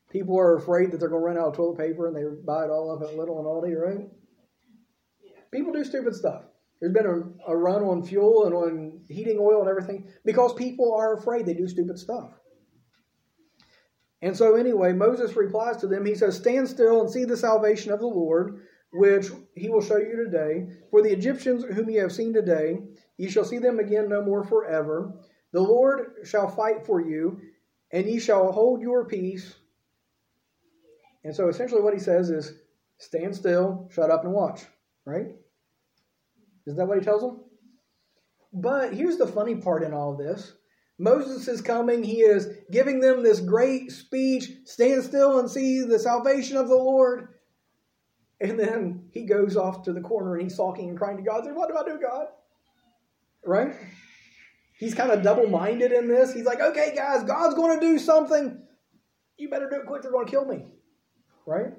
People are afraid that they're going to run out of toilet paper and they buy it all up at Little and Aldi, right? Yeah. People do stupid stuff. There's been a, a run on fuel and on heating oil and everything because people are afraid they do stupid stuff. And so anyway, Moses replies to them. He says, stand still and see the salvation of the Lord, which he will show you today. For the Egyptians whom ye have seen today, ye shall see them again no more forever. The Lord shall fight for you, and ye shall hold your peace. And so essentially what he says is, stand still, shut up, and watch. Right? Isn't that what he tells them? But here's the funny part in all of this. Moses is coming. He is giving them this great speech. Stand still and see the salvation of the Lord. And then he goes off to the corner and he's sulking and crying to God. Saying, what do I do, God? Right? He's kind of double-minded in this. He's like, okay, guys, God's going to do something. You better do it quick. They're going to kill me. Right?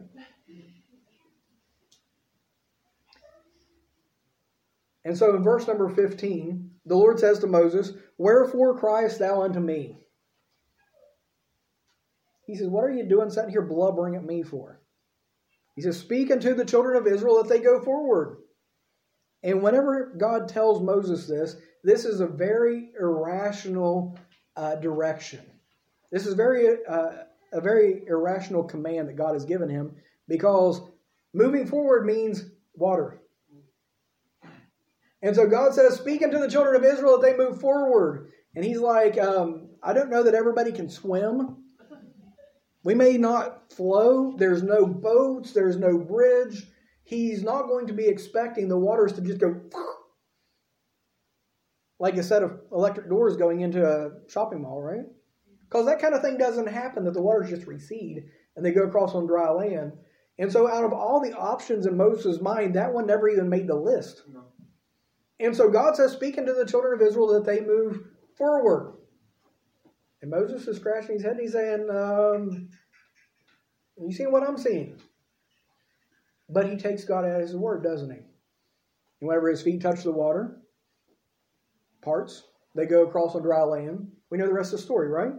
And so in verse number fifteen, the Lord says to Moses, wherefore criest thou unto me? He says, what are you doing sitting here blubbering at me for? He says, speak unto the children of Israel that they go forward. And whenever God tells Moses this, this is a very irrational uh, direction. This is very uh, a very irrational command that God has given him, because moving forward means water. And so God says, speak unto the children of Israel that they move forward. And he's like, um, I don't know that everybody can swim. We may not flow. There's no boats. There's no bridge. He's not going to be expecting the waters to just go like a set of electric doors going into a shopping mall, right? Because that kind of thing doesn't happen, that the waters just recede and they go across on dry land. And so out of all the options in Moses' mind, that one never even made the list. No. And so God says, speak unto the children of Israel that they move forward. And Moses is scratching his head and he's saying, um, you seeing what I'm seeing? But he takes God at his word, doesn't he? And whenever his feet touch the water, parts, they go across on dry land. We know the rest of the story, right?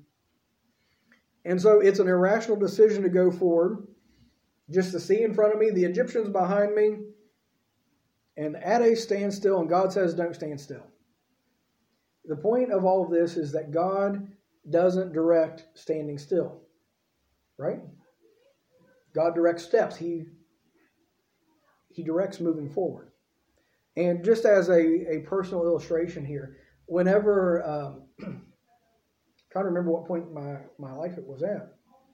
And so it's an irrational decision to go forward, just to see in front of me, the Egyptians behind me, and at a standstill, and God says, don't stand still. The point of all of this is that God doesn't direct standing still, right? God directs steps. He, he directs moving forward. And just as a, a personal illustration here, whenever, um, trying to remember what point in my, my life it was at.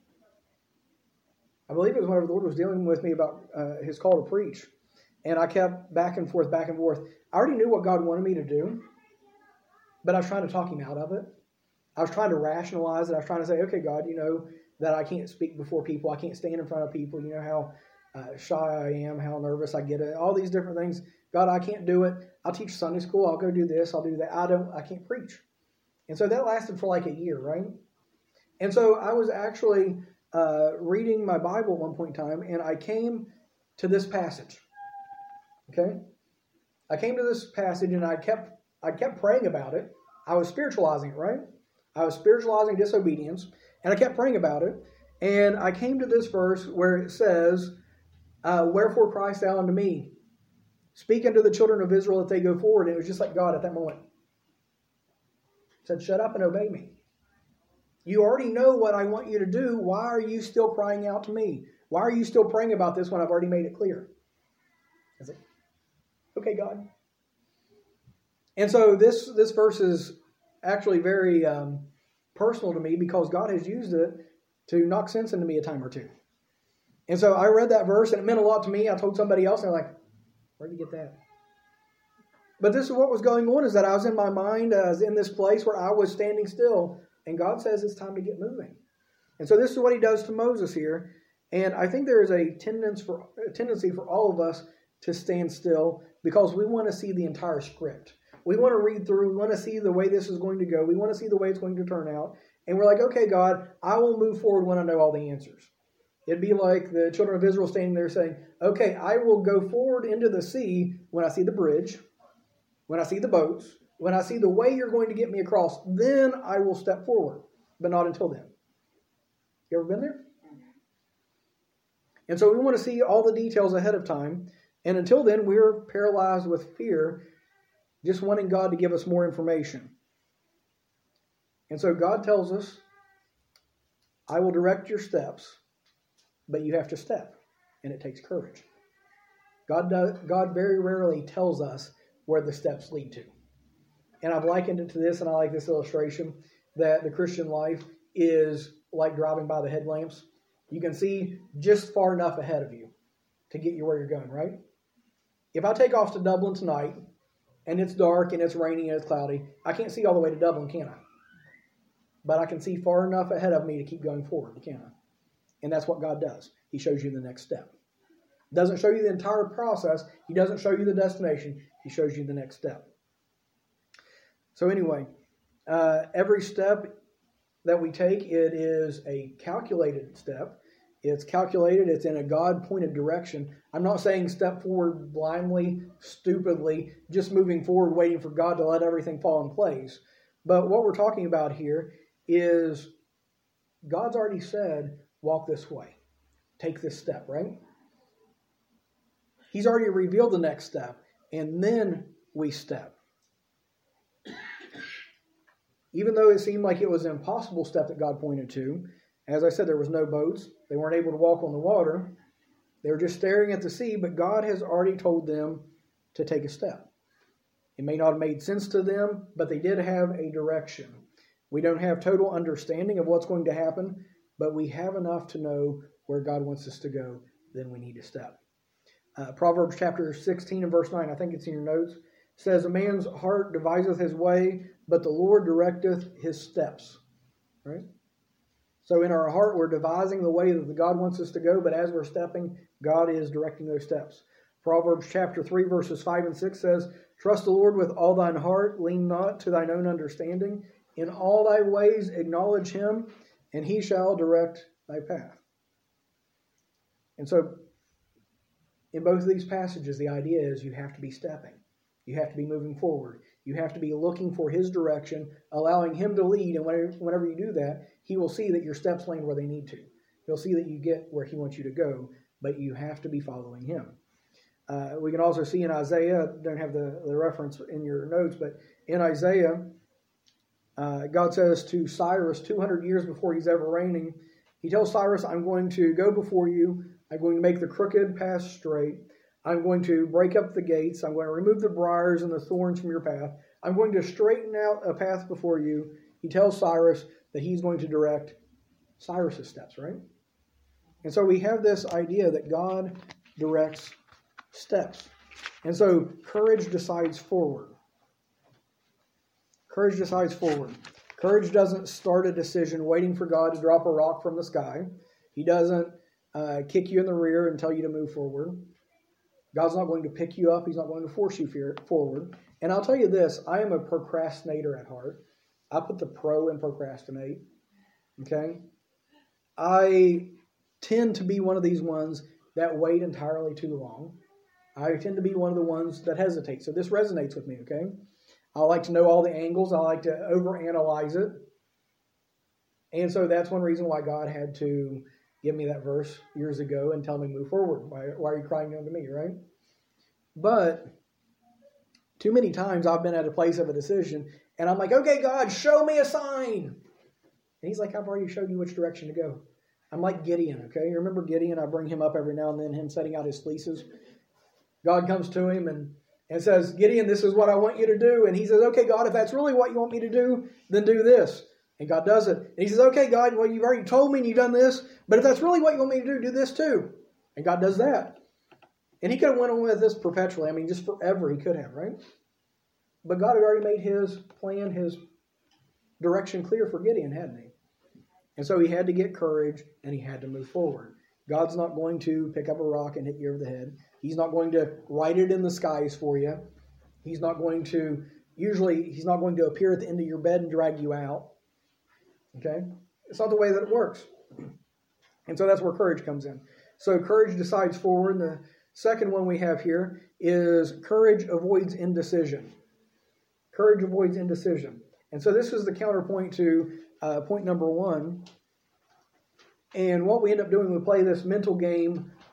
I believe it was whenever the Lord was dealing with me about uh, his call to preach. And I kept back and forth, back and forth. I already knew what God wanted me to do, but I was trying to talk him out of it. I was trying to rationalize it. I was trying to say, okay, God, you know that I can't speak before people. I can't stand in front of people. You know how uh, shy I am, how nervous I get. All these different things. God, I can't do it. I'll teach Sunday school. I'll go do this. I'll do that. I don't. I can't preach. And so that lasted for like a year, right? And so I was actually uh, reading my Bible at one point in time, and I came to this passage. Okay? I came to this passage, and I kept I kept praying about it. I was spiritualizing it, right? I was spiritualizing disobedience, and I kept praying about it. And I came to this verse where it says, uh, wherefore criest thou unto me? Speak unto the children of Israel that they go forward. And it was just like God at that moment said, shut up and obey me. You already know what I want you to do. Why are you still crying out to me? Why are you still praying about this when I've already made it clear? I said, okay, God. And so this, this verse is actually very um, personal to me, because God has used it to knock sense into me a time or two. And so I read that verse, and it meant a lot to me. I told somebody else, and they're like, where'd you get that? But this is what was going on, is that I was in my mind, I was in this place where I was standing still, and God says it's time to get moving. And so this is what he does to Moses here. And I think there is a tendency for, a tendency for all of us to stand still, because we want to see the entire script. We want to read through, we want to see the way this is going to go. We want to see the way it's going to turn out. And we're like, okay, God, I will move forward when I know all the answers. It'd be like the children of Israel standing there saying, okay, I will go forward into the sea when I see the bridge, when I see the boats, when I see the way you're going to get me across, then I will step forward, but not until then. You ever been there? And so we want to see all the details ahead of time. And until then, we're paralyzed with fear, just wanting God to give us more information. And so God tells us, I will direct your steps, but you have to step. And it takes courage. God does, God very rarely tells us where the steps lead to. And I've likened it to this, and I like this illustration, that the Christian life is like driving by the headlamps. You can see just far enough ahead of you to get you where you're going, right? If I take off to Dublin tonight, and it's dark, and it's raining, and it's cloudy, I can't see all the way to Dublin, can I? But I can see far enough ahead of me to keep going forward, can I? And that's what God does. He shows you the next step. Doesn't show you the entire process. He doesn't show you the destination. He shows you the next step. So anyway, uh, every step that we take, it is a calculated step. It's calculated. It's in a God-pointed direction. I'm not saying step forward blindly, stupidly, just moving forward, waiting for God to let everything fall in place. But what we're talking about here is God's already said, walk this way. Take this step, right? He's already revealed the next step, and then we step. Even though it seemed like it was an impossible step that God pointed to, as I said, there was no boats. They weren't able to walk on the water. They were just staring at the sea, but God has already told them to take a step. It may not have made sense to them, but they did have a direction. We don't have total understanding of what's going to happen, but we have enough to know where God wants us to go. Then we need to step. Uh, Proverbs chapter sixteen and verse nine, I think it's in your notes, says, a man's heart deviseth his way, but the Lord directeth his steps. Right? So in our heart, we're devising the way that God wants us to go, but as we're stepping, God is directing those steps. Proverbs chapter three, verses five and six says, trust the Lord with all thine heart, lean not to thine own understanding. In all thy ways acknowledge him, and he shall direct thy path. And so, in both of these passages, the idea is you have to be stepping. You have to be moving forward. You have to be looking for his direction, allowing him to lead. And whenever, whenever you do that, he will see that your steps land where they need to. He'll see that you get where he wants you to go, but you have to be following him. Uh, we can also see in Isaiah, don't have the, the reference in your notes, but in Isaiah, uh, God says to Cyrus two hundred years before he's ever reigning, he tells Cyrus, I'm going to go before you. I'm going to make the crooked path straight. I'm going to break up the gates. I'm going to remove the briars and the thorns from your path. I'm going to straighten out a path before you. He tells Cyrus that he's going to direct Cyrus's steps, right? And so we have this idea that God directs steps. And so courage decides forward. Courage decides forward. Courage doesn't start a decision waiting for God to drop a rock from the sky. He doesn't uh, kick you in the rear and tell you to move forward. God's not going to pick you up. He's not going to force you forward. And I'll tell you this, I am a procrastinator at heart. I put the pro in procrastinate. Okay? I tend to be one of these ones that wait entirely too long. I tend to be one of the ones that hesitate. So this resonates with me, okay? I like to know all the angles. I like to overanalyze it. And so that's one reason why God had to give me that verse years ago and tell me move forward. Why, why are you crying unto me, right? But too many times I've been at a place of a decision and I'm like, okay, God, show me a sign. And he's like, I've already showed you which direction to go. I'm like Gideon, okay? You remember Gideon? I bring him up every now and then, him setting out his fleeces. God comes to him and, and says, Gideon, this is what I want you to do. And he says, okay, God, if that's really what you want me to do, then do this. And God does it. And he says, okay, God, well, you've already told me and you've done this, but if that's really what you want me to do, do this too. And God does that. And he could have went on with this perpetually. I mean, just forever he could have, right? But God had already made his plan, his direction clear for Gideon, hadn't he? And so he had to get courage and he had to move forward. God's not going to pick up a rock and hit you over the head. He's not going to write it in the skies for you. He's not going to, usually, he's not going to appear at the end of your bed and drag you out. Okay? It's not the way that it works. And so that's where courage comes in. So courage decides forward. The second one we have here is courage avoids indecision. Courage avoids indecision. And so this is the counterpoint to uh, point number one. And what we end up doing, we play this mental game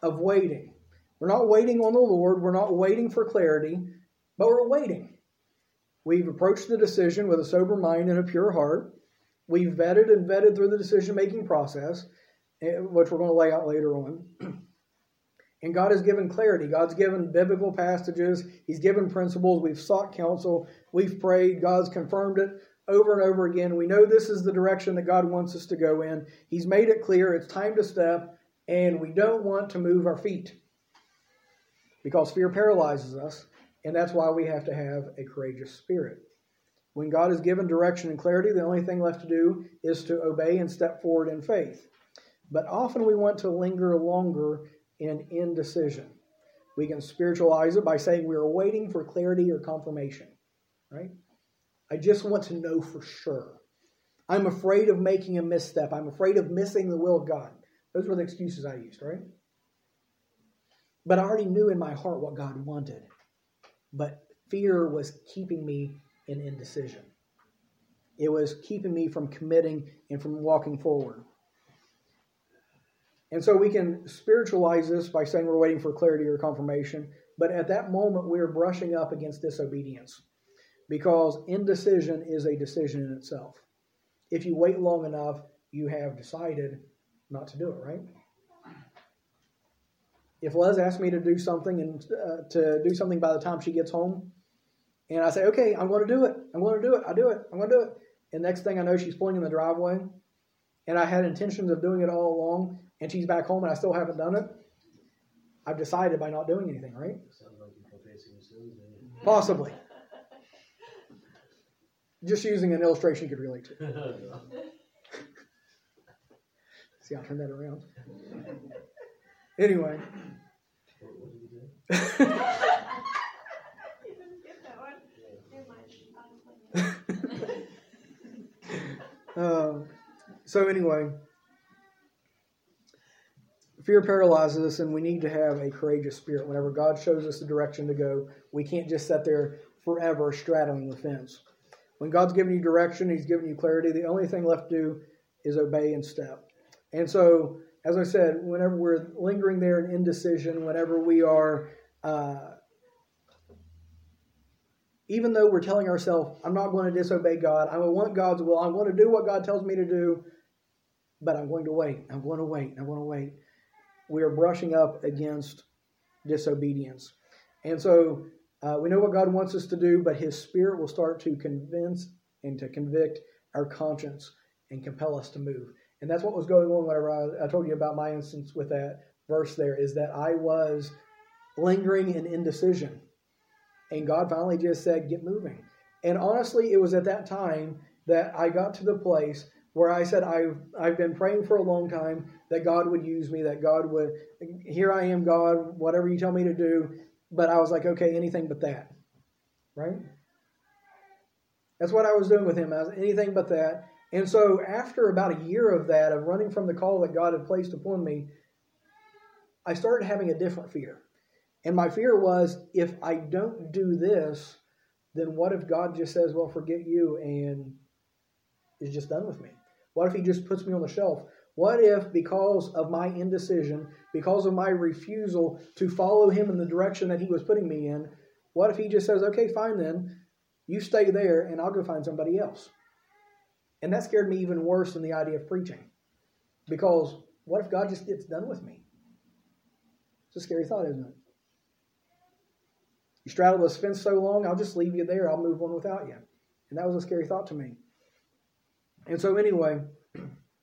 of waiting. We're not waiting on the Lord. We're not waiting for clarity, but we're waiting. We've approached the decision with a sober mind and a pure heart. We've vetted and vetted through the decision-making process, which we're going to lay out later on. And God has given clarity. God's given biblical passages. He's given principles. We've sought counsel. We've prayed. God's confirmed it over and over again. We know this is the direction that God wants us to go in. He's made it clear. It's time to step, and we don't want to move our feet because fear paralyzes us, and that's why we have to have a courageous spirit. When God has given direction and clarity, the only thing left to do is to obey and step forward in faith. But often we want to linger longer in indecision. We can spiritualize it by saying we are waiting for clarity or confirmation, right? I just want to know for sure. I'm afraid of making a misstep. I'm afraid of missing the will of God. Those were the excuses I used, right? But I already knew in my heart what God wanted. But fear was keeping me in indecision. It was keeping me from committing and from walking forward. And so we can spiritualize this by saying we're waiting for clarity or confirmation. But at that moment, we're brushing up against disobedience. Because indecision is a decision in itself. If you wait long enough, you have decided not to do it, right? If Les asks me to do something and uh, to do something by the time she gets home, and I say, okay, I'm going to do it. I'm going to do it. I do it. I'm going to do it. And next thing I know, she's pulling in the driveway, and I had intentions of doing it all along, and she's back home and I still haven't done it. I've decided by not doing anything, right? Sounds like you're confessing your sins, man. Possibly. Just using an illustration you could relate to. See, I'll turn that around. Anyway. What, what did you do? You didn't get that one. Never mind. uh, so anyway, fear paralyzes us, and we need to have a courageous spirit. Whenever God shows us the direction to go, we can't just sit there forever straddling the fence. When God's given you direction, He's given you clarity, the only thing left to do is obey and step. And so, as I said, whenever we're lingering there in indecision, whenever we are, uh, even though we're telling ourselves, I'm not going to disobey God, I want God's will, I'm going to do what God tells me to do, but I'm going to wait, I'm going to wait, I'm going to wait. We are brushing up against disobedience. And so, uh, we know what God wants us to do, but His Spirit will start to convince and to convict our conscience and compel us to move. And that's what was going on whenever I, I told you about my instance with that verse there, is that I was lingering in indecision. And God finally just said, get moving. And honestly, it was at that time that I got to the place where I said, I've, I've been praying for a long time that God would use me, that God would, here I am, God, whatever you tell me to do. But I was like, okay, anything but that, right? That's what I was doing with him. I was anything but that. And so after about a year of that, of running from the call that God had placed upon me, I started having a different fear. And my fear was, if I don't do this, then what if God just says, well, forget you, and is just done with me? What if He just puts me on the shelf? What if, because of my indecision, because of my refusal to follow Him in the direction that He was putting me in, what if He just says, okay, fine then, you stay there and I'll go find somebody else? And that scared me even worse than the idea of preaching. Because what if God just gets done with me? It's a scary thought, isn't it? You straddle this fence so long, I'll just leave you there. I'll move on without you. And that was a scary thought to me. And so anyway, I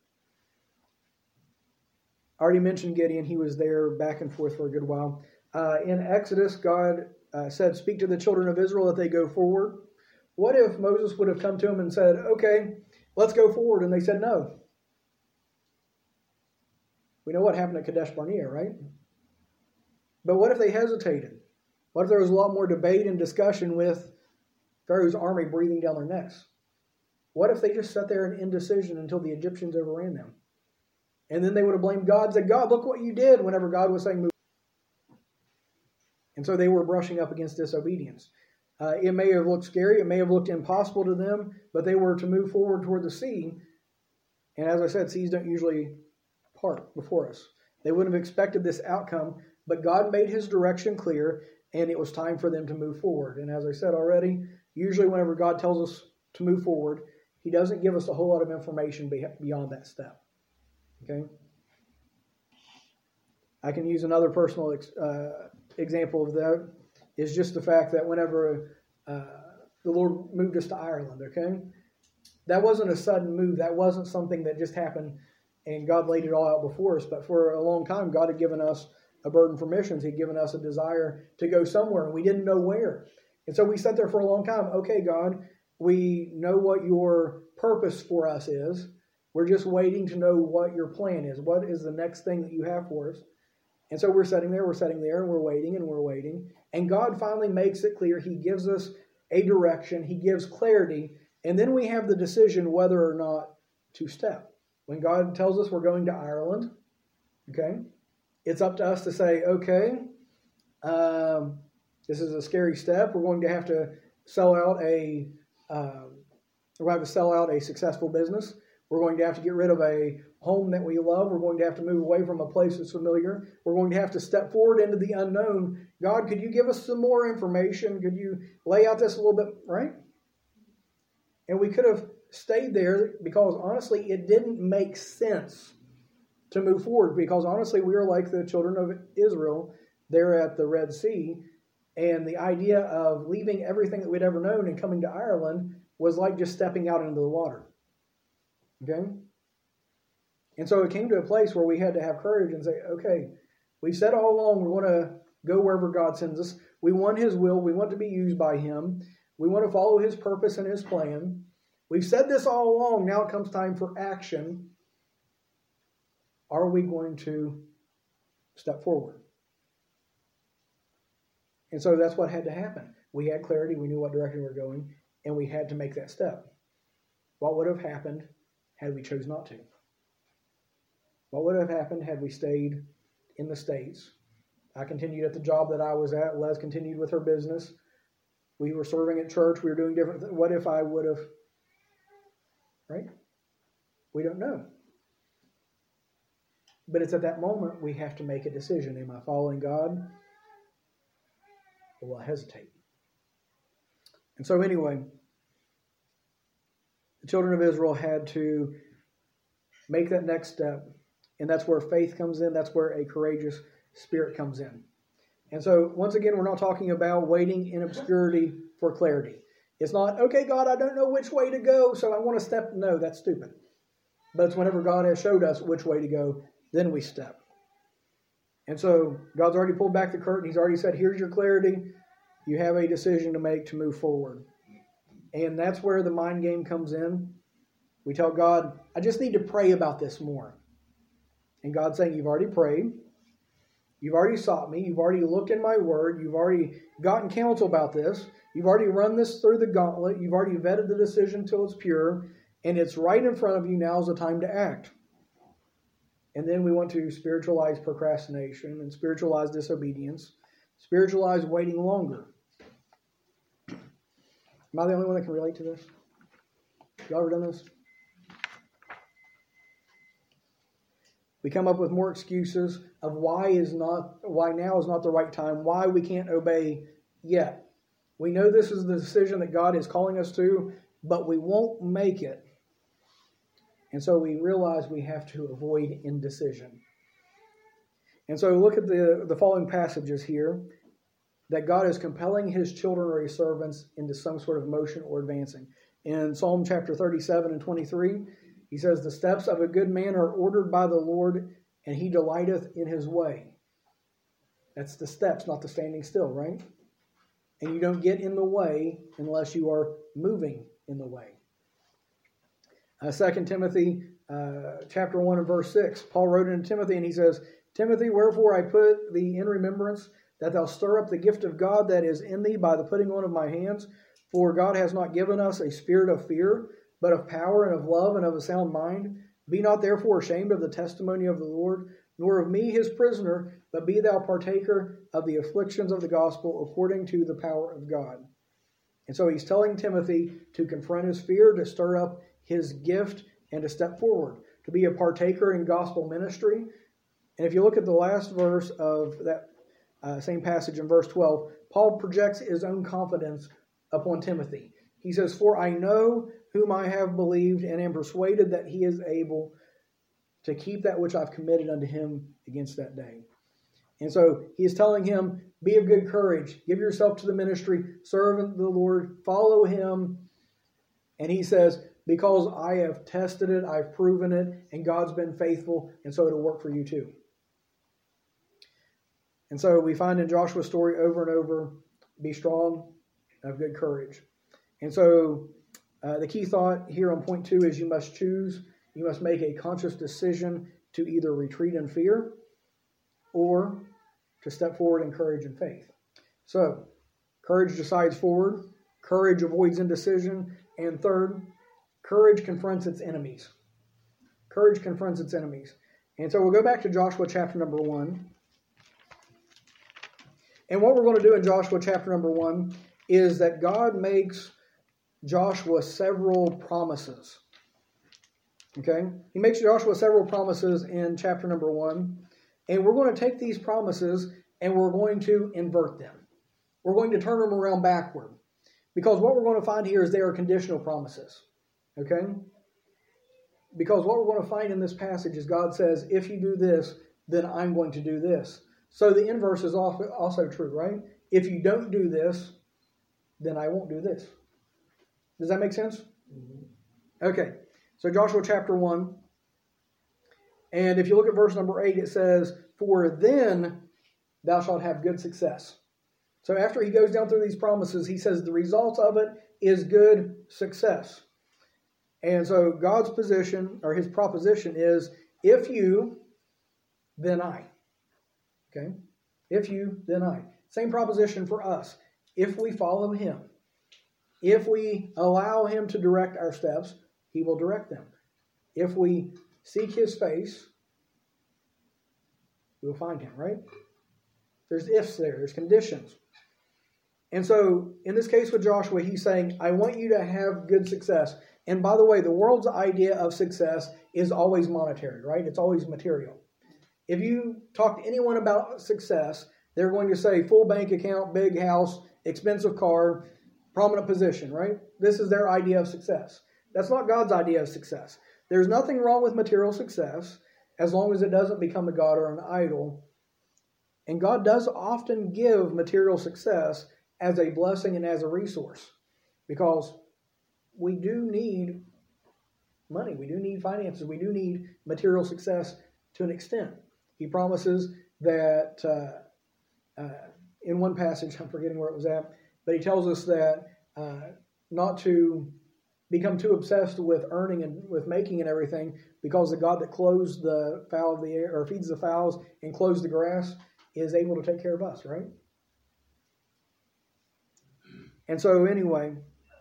already mentioned Gideon. He was there back and forth for a good while. Uh, in Exodus, God uh, said, speak to the children of Israel that they go forward. What if Moses would have come to him and said, okay, let's go forward, and they said no? We know what happened at Kadesh Barnea, right? But what if they hesitated? What if there was a lot more debate and discussion with Pharaoh's army breathing down their necks? What if they just sat there in indecision until the Egyptians overran them? And then they would have blamed God and said, God, look what you did, whenever God was saying move. And so they were brushing up against disobedience. Uh, it may have looked scary. It may have looked impossible to them, but they were to move forward toward the sea. And as I said, seas don't usually part before us. They wouldn't have expected this outcome, but God made his direction clear, and it was time for them to move forward. And as I said already, usually whenever God tells us to move forward, he doesn't give us a whole lot of information beyond that step. Okay? I can use another personal uh, example of that, is just the fact that whenever uh, the Lord moved us to Ireland, okay? That wasn't a sudden move. That wasn't something that just happened and God laid it all out before us. But for a long time, God had given us a burden for missions. He'd given us a desire to go somewhere, and we didn't know where. And so we sat there for a long time. Okay, God, we know what your purpose for us is. We're just waiting to know what your plan is. What is the next thing that you have for us? And so we're sitting there, we're sitting there, and we're waiting, and we're waiting. And God finally makes it clear. He gives us a direction. He gives clarity. And then we have the decision whether or not to step. When God tells us we're going to Ireland, okay, it's up to us to say, okay, um, this is a scary step. We're going to have to sell out a, um, we're going to have to sell out a successful business. We're going to have to get rid of a home that we love. We're going to have to move away from a place that's familiar. We're going to have to step forward into the unknown. God, could you give us some more information? Could you lay out this a little bit, right? And we could have stayed there because, honestly, it didn't make sense to move forward because, honestly, we were like the children of Israel there at the Red Sea, and the idea of leaving everything that we'd ever known and coming to Ireland was like just stepping out into the water. Okay? And so it came to a place where we had to have courage and say, okay, we've said all along we want to go wherever God sends us. We want his will. We want to be used by him. We want to follow his purpose and his plan. We've said this all along. Now it comes time for action. Are we going to step forward? And so that's what had to happen. We had clarity. We knew what direction we were going, and we had to make that step. What would have happened had we chose not to? What would have happened had we stayed in the States? I continued at the job that I was at. Les continued with her business. We were serving at church. We were doing different things. What if I would have, right? We don't know. But it's at that moment we have to make a decision. Am I following God? Or will I hesitate? And so anyway, the children of Israel had to make that next step. And that's where faith comes in. That's where a courageous spirit comes in. And so, once again, we're not talking about waiting in obscurity for clarity. It's not, okay, God, I don't know which way to go, so I want to step. No, that's stupid. But it's whenever God has showed us which way to go, then we step. And so, God's already pulled back the curtain. He's already said, here's your clarity. You have a decision to make to move forward. And that's where the mind game comes in. We tell God, I just need to pray about this more. And God's saying, you've already prayed. You've already sought me. You've already looked in my word. You've already gotten counsel about this. You've already run this through the gauntlet. You've already vetted the decision till it's pure. And it's right in front of you. Now's the time to act. And then we want to spiritualize procrastination and spiritualize disobedience. Spiritualize waiting longer. Am I the only one that can relate to this? Y'all ever done this? We come up with more excuses of why is not why now is not the right time, why we can't obey yet. We know this is the decision that God is calling us to, but we won't make it. And so we realize we have to avoid indecision. And so look at the, the following passages here, that God is compelling his children or his servants into some sort of motion or advancing. In Psalm chapter thirty-seven and twenty-three, he says, the steps of a good man are ordered by the Lord, and he delighteth in his way. That's the steps, not the standing still, right? And you don't get in the way unless you are moving in the way. Uh, Second Timothy uh, chapter one and verse six, Paul wrote into Timothy, and he says, Timothy, wherefore I put thee in remembrance, that thou stir up the gift of God that is in thee by the putting on of my hands. For God has not given us a spirit of fear, but of power and of love and of a sound mind. Be not therefore ashamed of the testimony of the Lord, nor of me his prisoner, but be thou partaker of the afflictions of the gospel according to the power of God. And so he's telling Timothy to confront his fear, to stir up his gift, and to step forward, to be a partaker in gospel ministry. And if you look at the last verse of that uh, same passage in verse twelve, Paul projects his own confidence upon Timothy. He says, "For I know whom I have believed, and am persuaded that he is able to keep that which I've committed unto him against that day." And so he is telling him, be of good courage, give yourself to the ministry, serve the Lord, follow him. And he says, because I have tested it, I've proven it, and God's been faithful, and so it'll work for you too. And so we find in Joshua's story over and over, be strong, have good courage. And so uh, the key thought here on point two is you must choose, you must make a conscious decision to either retreat in fear or to step forward in courage and faith. So, courage decides forward, courage avoids indecision, and third, courage confronts its enemies. Courage confronts its enemies. And so we'll go back to Joshua chapter number one. And what we're going to do in Joshua chapter number one is that God makes Joshua several promises. Okay? He makes Joshua several promises in chapter number one. And we're going to take these promises and we're going to invert them. We're going to turn them around backward. Because what we're going to find here is they are conditional promises. Okay? Because what we're going to find in this passage is God says, if you do this, then I'm going to do this. So the inverse is also true, right? If you don't do this, then I won't do this. Does that make sense? Mm-hmm. Okay. So Joshua chapter one. And if you look at verse number eight, it says, for then thou shalt have good success. So after he goes down through these promises, he says the result of it is good success. And so God's position, or his proposition is, if you, then I. Okay? If you, then I. Same proposition for us. If we follow him, if we allow him to direct our steps, he will direct them. If we seek his face, we'll find him, right? There's ifs there. There's conditions. And so, in this case with Joshua, he's saying, I want you to have good success. And by the way, the world's idea of success is always monetary, right? It's always material. If you talk to anyone about success, they're going to say full bank account, big house, expensive car, prominent position, right? This is their idea of success. That's not God's idea of success. There's nothing wrong with material success as long as it doesn't become a god or an idol. And God does often give material success as a blessing and as a resource, because we do need money. We do need finances. We do need material success to an extent. He promises that uh, uh, in one passage, I'm forgetting where it was at, but he tells us that uh, not to become too obsessed with earning and with making and everything, because the God that clothes the fowl of the air, or feeds the fowls and clothes the grass, is able to take care of us, right? And so anyway,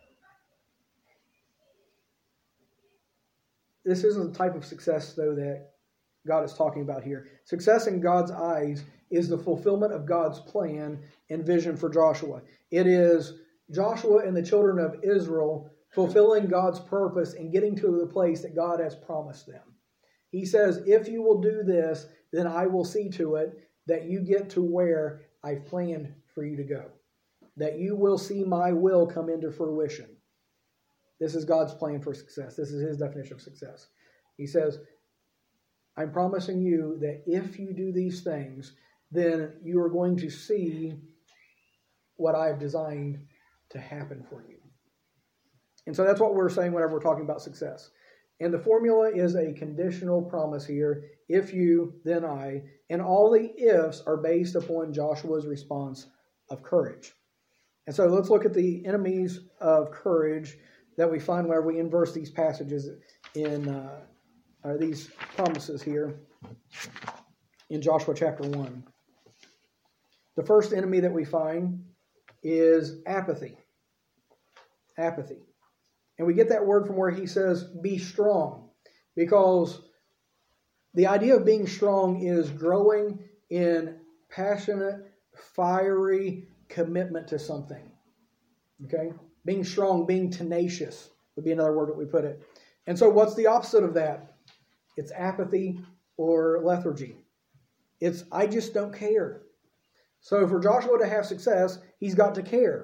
this isn't the type of success, though, that God is talking about here. Success in God's eyes is the fulfillment of God's plan and vision for Joshua. It is Joshua and the children of Israel fulfilling God's purpose and getting to the place that God has promised them. He says, if you will do this, then I will see to it that you get to where I've planned for you to go. That you will see my will come into fruition. This is God's plan for success. This is his definition of success. He says, I'm promising you that if you do these things, then you are going to see what I have designed to happen for you. And so that's what we're saying whenever we're talking about success. And the formula is a conditional promise here. If you, then I. And all the ifs are based upon Joshua's response of courage. And so let's look at the enemies of courage that we find whenever we inverse these passages in uh, or these promises here in Joshua chapter one. The first enemy that we find is apathy. Apathy. And we get that word from where he says, be strong. Because the idea of being strong is growing in passionate, fiery commitment to something. Okay? Being strong, being tenacious would be another word that we put it. And so what's the opposite of that? It's apathy or lethargy. It's, I just don't care. So for Joshua to have success, he's got to care.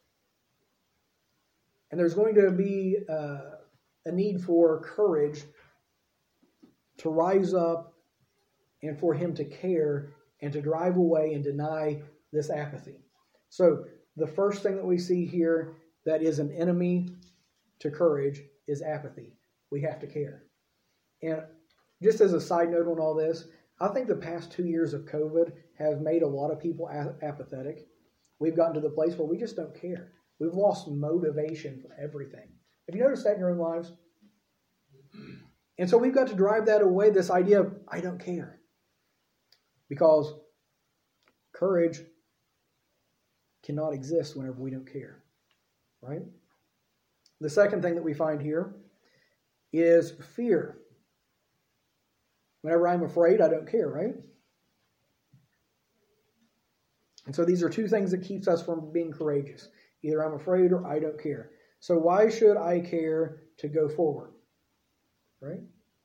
And there's going to be uh, a need for courage to rise up and for him to care and to drive away and deny this apathy. So the first thing that we see here that is an enemy to courage is apathy. We have to care. And just as a side note on all this, I think the past two years of COVID have made a lot of people a- apathetic. We've gotten to the place where we just don't care. We've lost motivation for everything. Have you noticed that in your own lives? And so we've got to drive that away, this idea of, I don't care. Because courage cannot exist whenever we don't care. Right? The second thing that we find here is fear. Whenever I'm afraid, I don't care, right? And so these are two things that keeps us from being courageous. Either I'm afraid or I don't care. So why should I care to go forward? Right?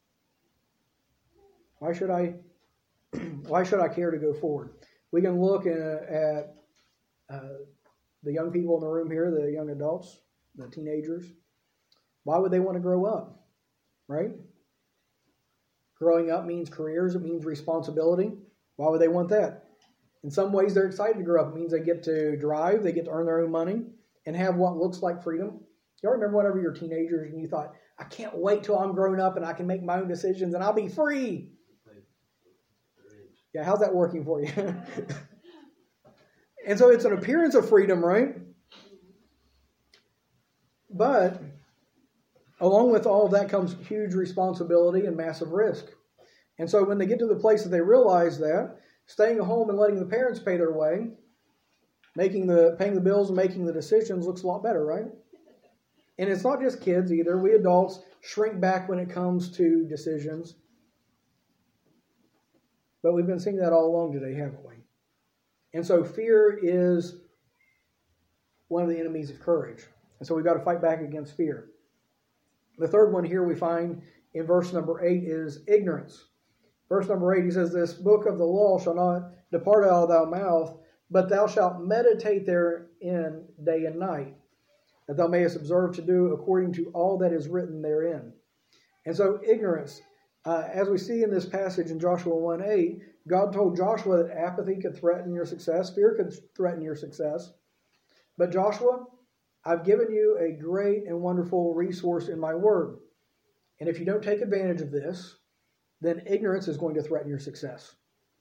Why should I why should I care to go forward? We can look at, at uh, the young people in the room here, the young adults, the teenagers. Why would they want to grow up? Right? Growing up means careers. It means responsibility. Why would they want that? In some ways, they're excited to grow up. It means they get to drive, they get to earn their own money, and have what looks like freedom. Y'all remember whenever you were teenagers and you thought, I can't wait till I'm grown up and I can make my own decisions and I'll be free. Yeah, how's that working for you? And so it's an appearance of freedom, right? But along with all of that comes huge responsibility and massive risk. And so when they get to the place that they realize that, staying at home and letting the parents pay their way, making the paying the bills and making the decisions looks a lot better, right? And it's not just kids either. We adults shrink back when it comes to decisions. But we've been seeing that all along today, haven't we? And so fear is one of the enemies of courage. And so we've got to fight back against fear. The third one here we find in verse number eight is ignorance. Verse number eight, he says, this book of the law shall not depart out of thy mouth, but thou shalt meditate therein day and night, that thou mayest observe to do according to all that is written therein. And so ignorance, uh, as we see in this passage in Joshua one eight, God told Joshua that apathy could threaten your success, fear could threaten your success. But Joshua, I've given you a great and wonderful resource in my word. And if you don't take advantage of this, then ignorance is going to threaten your success.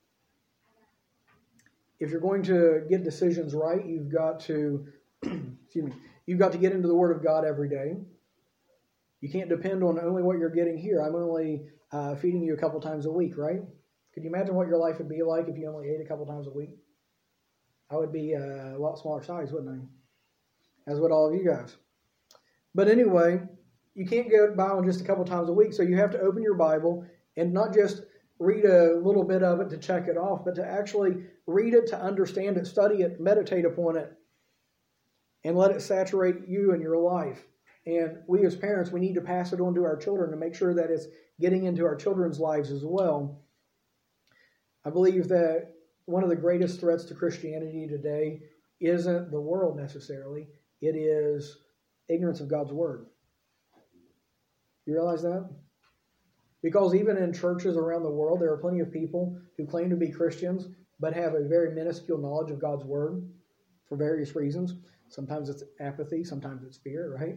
If you're going to get decisions right, you've got to, excuse me, you've got to get into the Word of God every day. You can't depend on only what you're getting here. I'm only uh, feeding you a couple times a week, right? Could you imagine what your life would be like if you only ate a couple times a week? I would be uh, a lot smaller size, wouldn't I? As would all of you guys. But anyway, you can't get by on just a couple times a week, so you have to open your Bible and not just read a little bit of it to check it off, but to actually read it, to understand it, study it, meditate upon it, and let it saturate you and your life. And we as parents, we need to pass it on to our children to make sure that it's getting into our children's lives as well. I believe that one of the greatest threats to Christianity today isn't the world necessarily. It is ignorance of God's Word. You realize that? Because even in churches around the world, there are plenty of people who claim to be Christians, but have a very minuscule knowledge of God's Word for various reasons. Sometimes it's apathy, sometimes it's fear, right?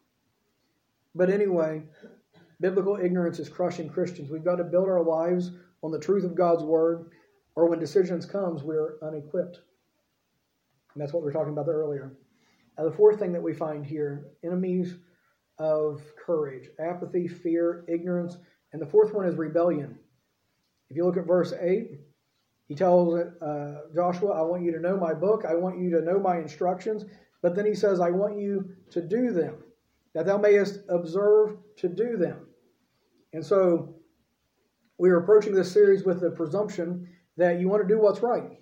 But anyway, biblical ignorance is crushing Christians. We've got to build our lives on the truth of God's Word, or when decisions comes, we're unequipped. And that's what we were talking about earlier. Now, the fourth thing that we find here, enemies of courage, apathy, fear, ignorance, and the fourth one is rebellion. If you look at verse eight, he tells uh, Joshua, I want you to know my book, I want you to know my instructions, but then he says, I want you to do them, that thou mayest observe to do them. And so we are approaching this series with the presumption that you want to do what's right.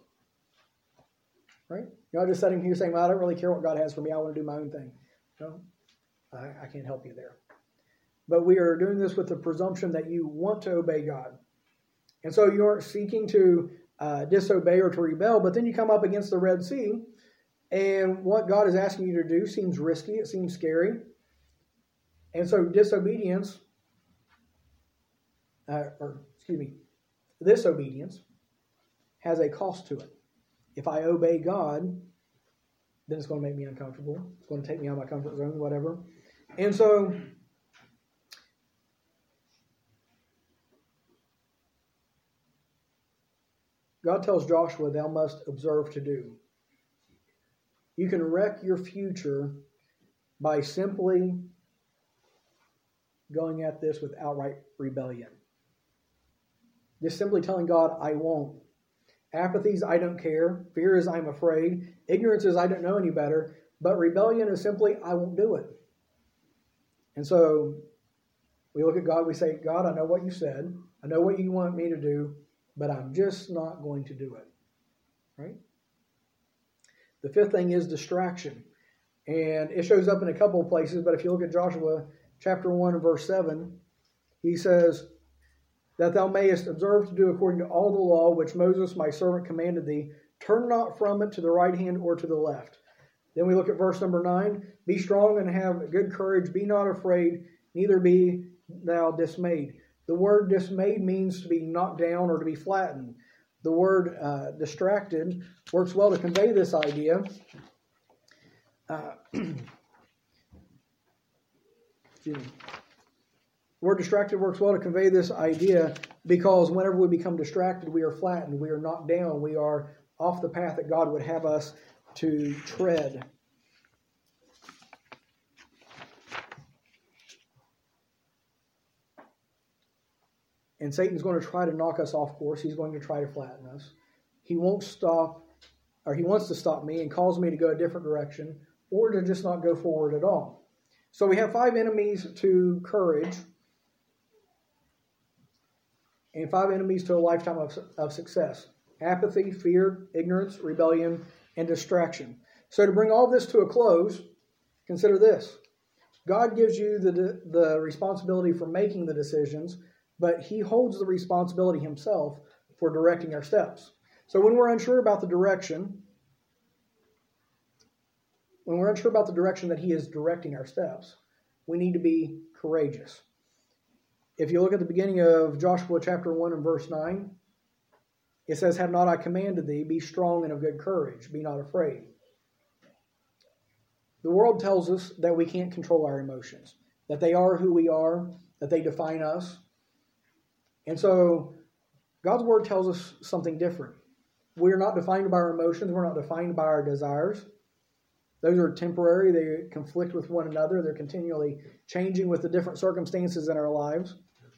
Right? You're not just sitting here saying, well, I don't really care what God has for me, I want to do my own thing. No, I, I can't help you there. But we are doing this with the presumption that you want to obey God. And so you aren't seeking to uh, disobey or to rebel. But then you come up against the Red Sea, and what God is asking you to do seems risky. It seems scary. And so disobedience, uh, or excuse me, this obedience has a cost to it. If I obey God, then it's going to make me uncomfortable. It's going to take me out of my comfort zone, whatever. And so God tells Joshua, thou must observe to do. You can wreck your future by simply going at this with outright rebellion. Just simply telling God, I won't. Apathy is, I don't care. Fear is, I'm afraid. Ignorance is, I don't know any better. But rebellion is simply, I won't do it. And so we look at God, we say, God, I know what you said. I know what you want me to do, but I'm just not going to do it. Right? The fifth thing is distraction. And it shows up in a couple of places, but if you look at Joshua chapter one and verse seven, he says, that thou mayest observe to do according to all the law which Moses my servant commanded thee, turn not from it to the right hand or to the left. Then we look at verse number nine, be strong and have good courage, be not afraid, neither be thou dismayed. The word dismayed means to be knocked down or to be flattened. The word uh, distracted works well to convey this idea. Uh, excuse me. The word distracted works well to convey this idea because whenever we become distracted, we are flattened, we are knocked down, we are off the path that God would have us to tread. And Satan's going to try to knock us off course. He's going to try to flatten us. He won't stop, or he wants to stop me and cause me to go a different direction or to just not go forward at all. So we have five enemies to courage and five enemies to a lifetime of, of success. Apathy, fear, ignorance, rebellion, and distraction. So to bring all this to a close, consider this. God gives you the, the responsibility for making the decisions, but he holds the responsibility himself for directing our steps. So when we're unsure about the direction, when we're unsure about the direction that he is directing our steps, we need to be courageous. If you look at the beginning of Joshua chapter one and verse nine, it says, have not I commanded thee, be strong and of good courage, be not afraid. The world tells us that we can't control our emotions, that they are who we are, that they define us. And so God's word tells us something different. We're not defined by our emotions. We're not defined by our desires. Those are temporary. They conflict with one another. They're continually changing with the different circumstances in our lives.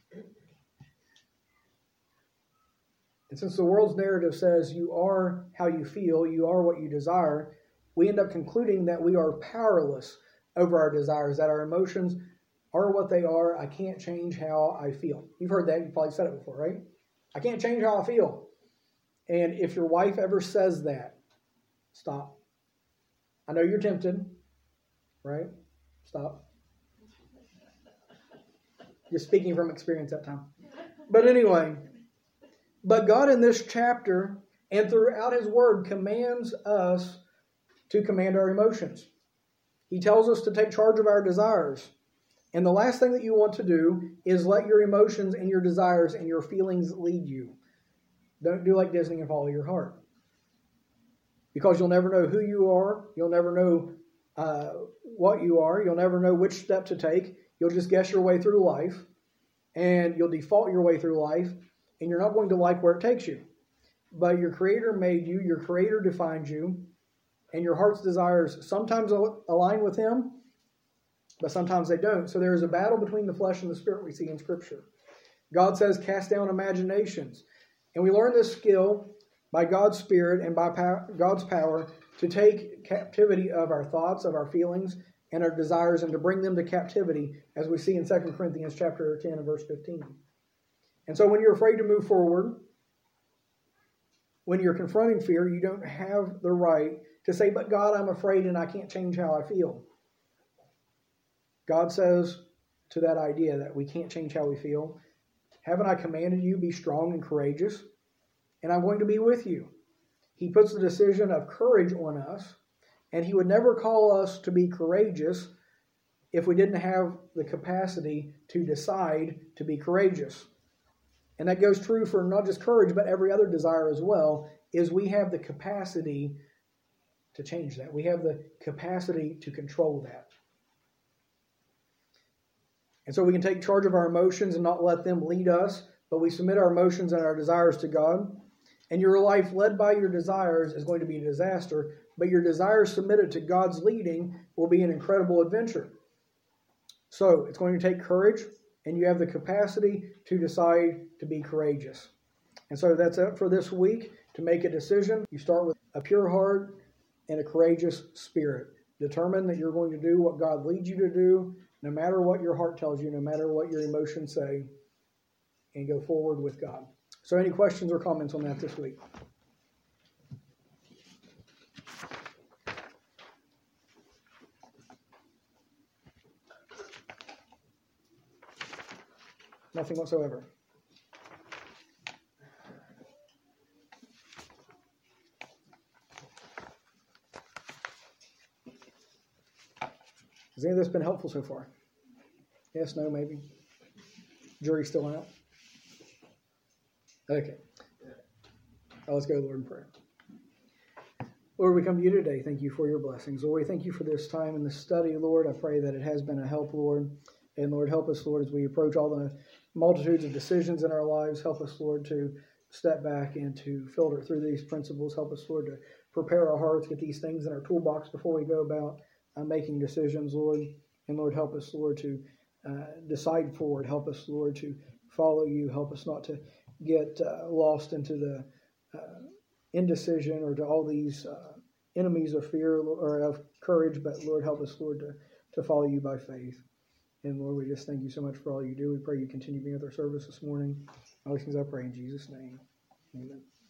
And since the world's narrative says you are how you feel, you are what you desire, we end up concluding that we are powerless over our desires, that our emotions are what they are. I can't change how I feel. You've heard that. You've probably said it before, right? I can't change how I feel. And if your wife ever says that, stop. I know you're tempted, right? Stop. Just speaking from experience that time. But anyway, but God in this chapter and throughout his word commands us to command our emotions. He tells us to take charge of our desires. And the last thing that you want to do is let your emotions and your desires and your feelings lead you. Don't do like Disney and follow your heart. Because you'll never know who you are. You'll never know uh, what you are. You'll never know which step to take. You'll just guess your way through life. And you'll default your way through life. And you're not going to like where it takes you. But your Creator made you. Your Creator defined you. And your heart's desires sometimes align with Him. But sometimes they don't. So there is a battle between the flesh and the spirit we see in Scripture. God says, cast down imaginations. And we learn this skill by God's Spirit and by pow- God's power to take captivity of our thoughts, of our feelings, and our desires, and to bring them to captivity, as we see in Second Corinthians chapter ten and verse fifteen. And so when you're afraid to move forward, when you're confronting fear, you don't have the right to say, but God, I'm afraid and I can't change how I feel. God says to that idea that we can't change how we feel, haven't I commanded you be strong and courageous? and I'm going to be with you. He puts the decision of courage on us, and he would never call us to be courageous if we didn't have the capacity to decide to be courageous. And that goes true for not just courage, but every other desire as well, is we have the capacity to change that. We have the capacity to control that. And so we can take charge of our emotions and not let them lead us, but we submit our emotions and our desires to God. And your life led by your desires is going to be a disaster, but your desires submitted to God's leading will be an incredible adventure. So it's going to take courage, and you have the capacity to decide to be courageous. And so that's it for this week. To make a decision, you start with a pure heart and a courageous spirit. Determine that you're going to do what God leads you to do, no matter what your heart tells you, no matter what your emotions say, and go forward with God. So any questions or comments on that this week? Nothing whatsoever. Has any of this been helpful so far? Yes, no, maybe? Jury's still out? Okay. Now let's go, Lord, in prayer. Lord, we come to you today. Thank you for your blessings. Lord, we thank you for this time and this study, Lord. I pray that it has been a help, Lord. And Lord, help us, Lord, as we approach all the multitudes of decisions in our lives. Help us, Lord, to step back and to filter through these principles. Help us, Lord, to prepare our hearts, get these things in our toolbox before we go about uh, making decisions, Lord. And Lord, help us, Lord, to uh, decide forward. Help us, Lord, to follow you. Help us not to get uh, lost into the uh, indecision or to all these uh, enemies of fear or of courage. But Lord, help us, Lord, to, to follow you by faith. And Lord, we just thank you so much for all you do. We pray you continue being with our service this morning. All these things I pray in Jesus' name. Amen.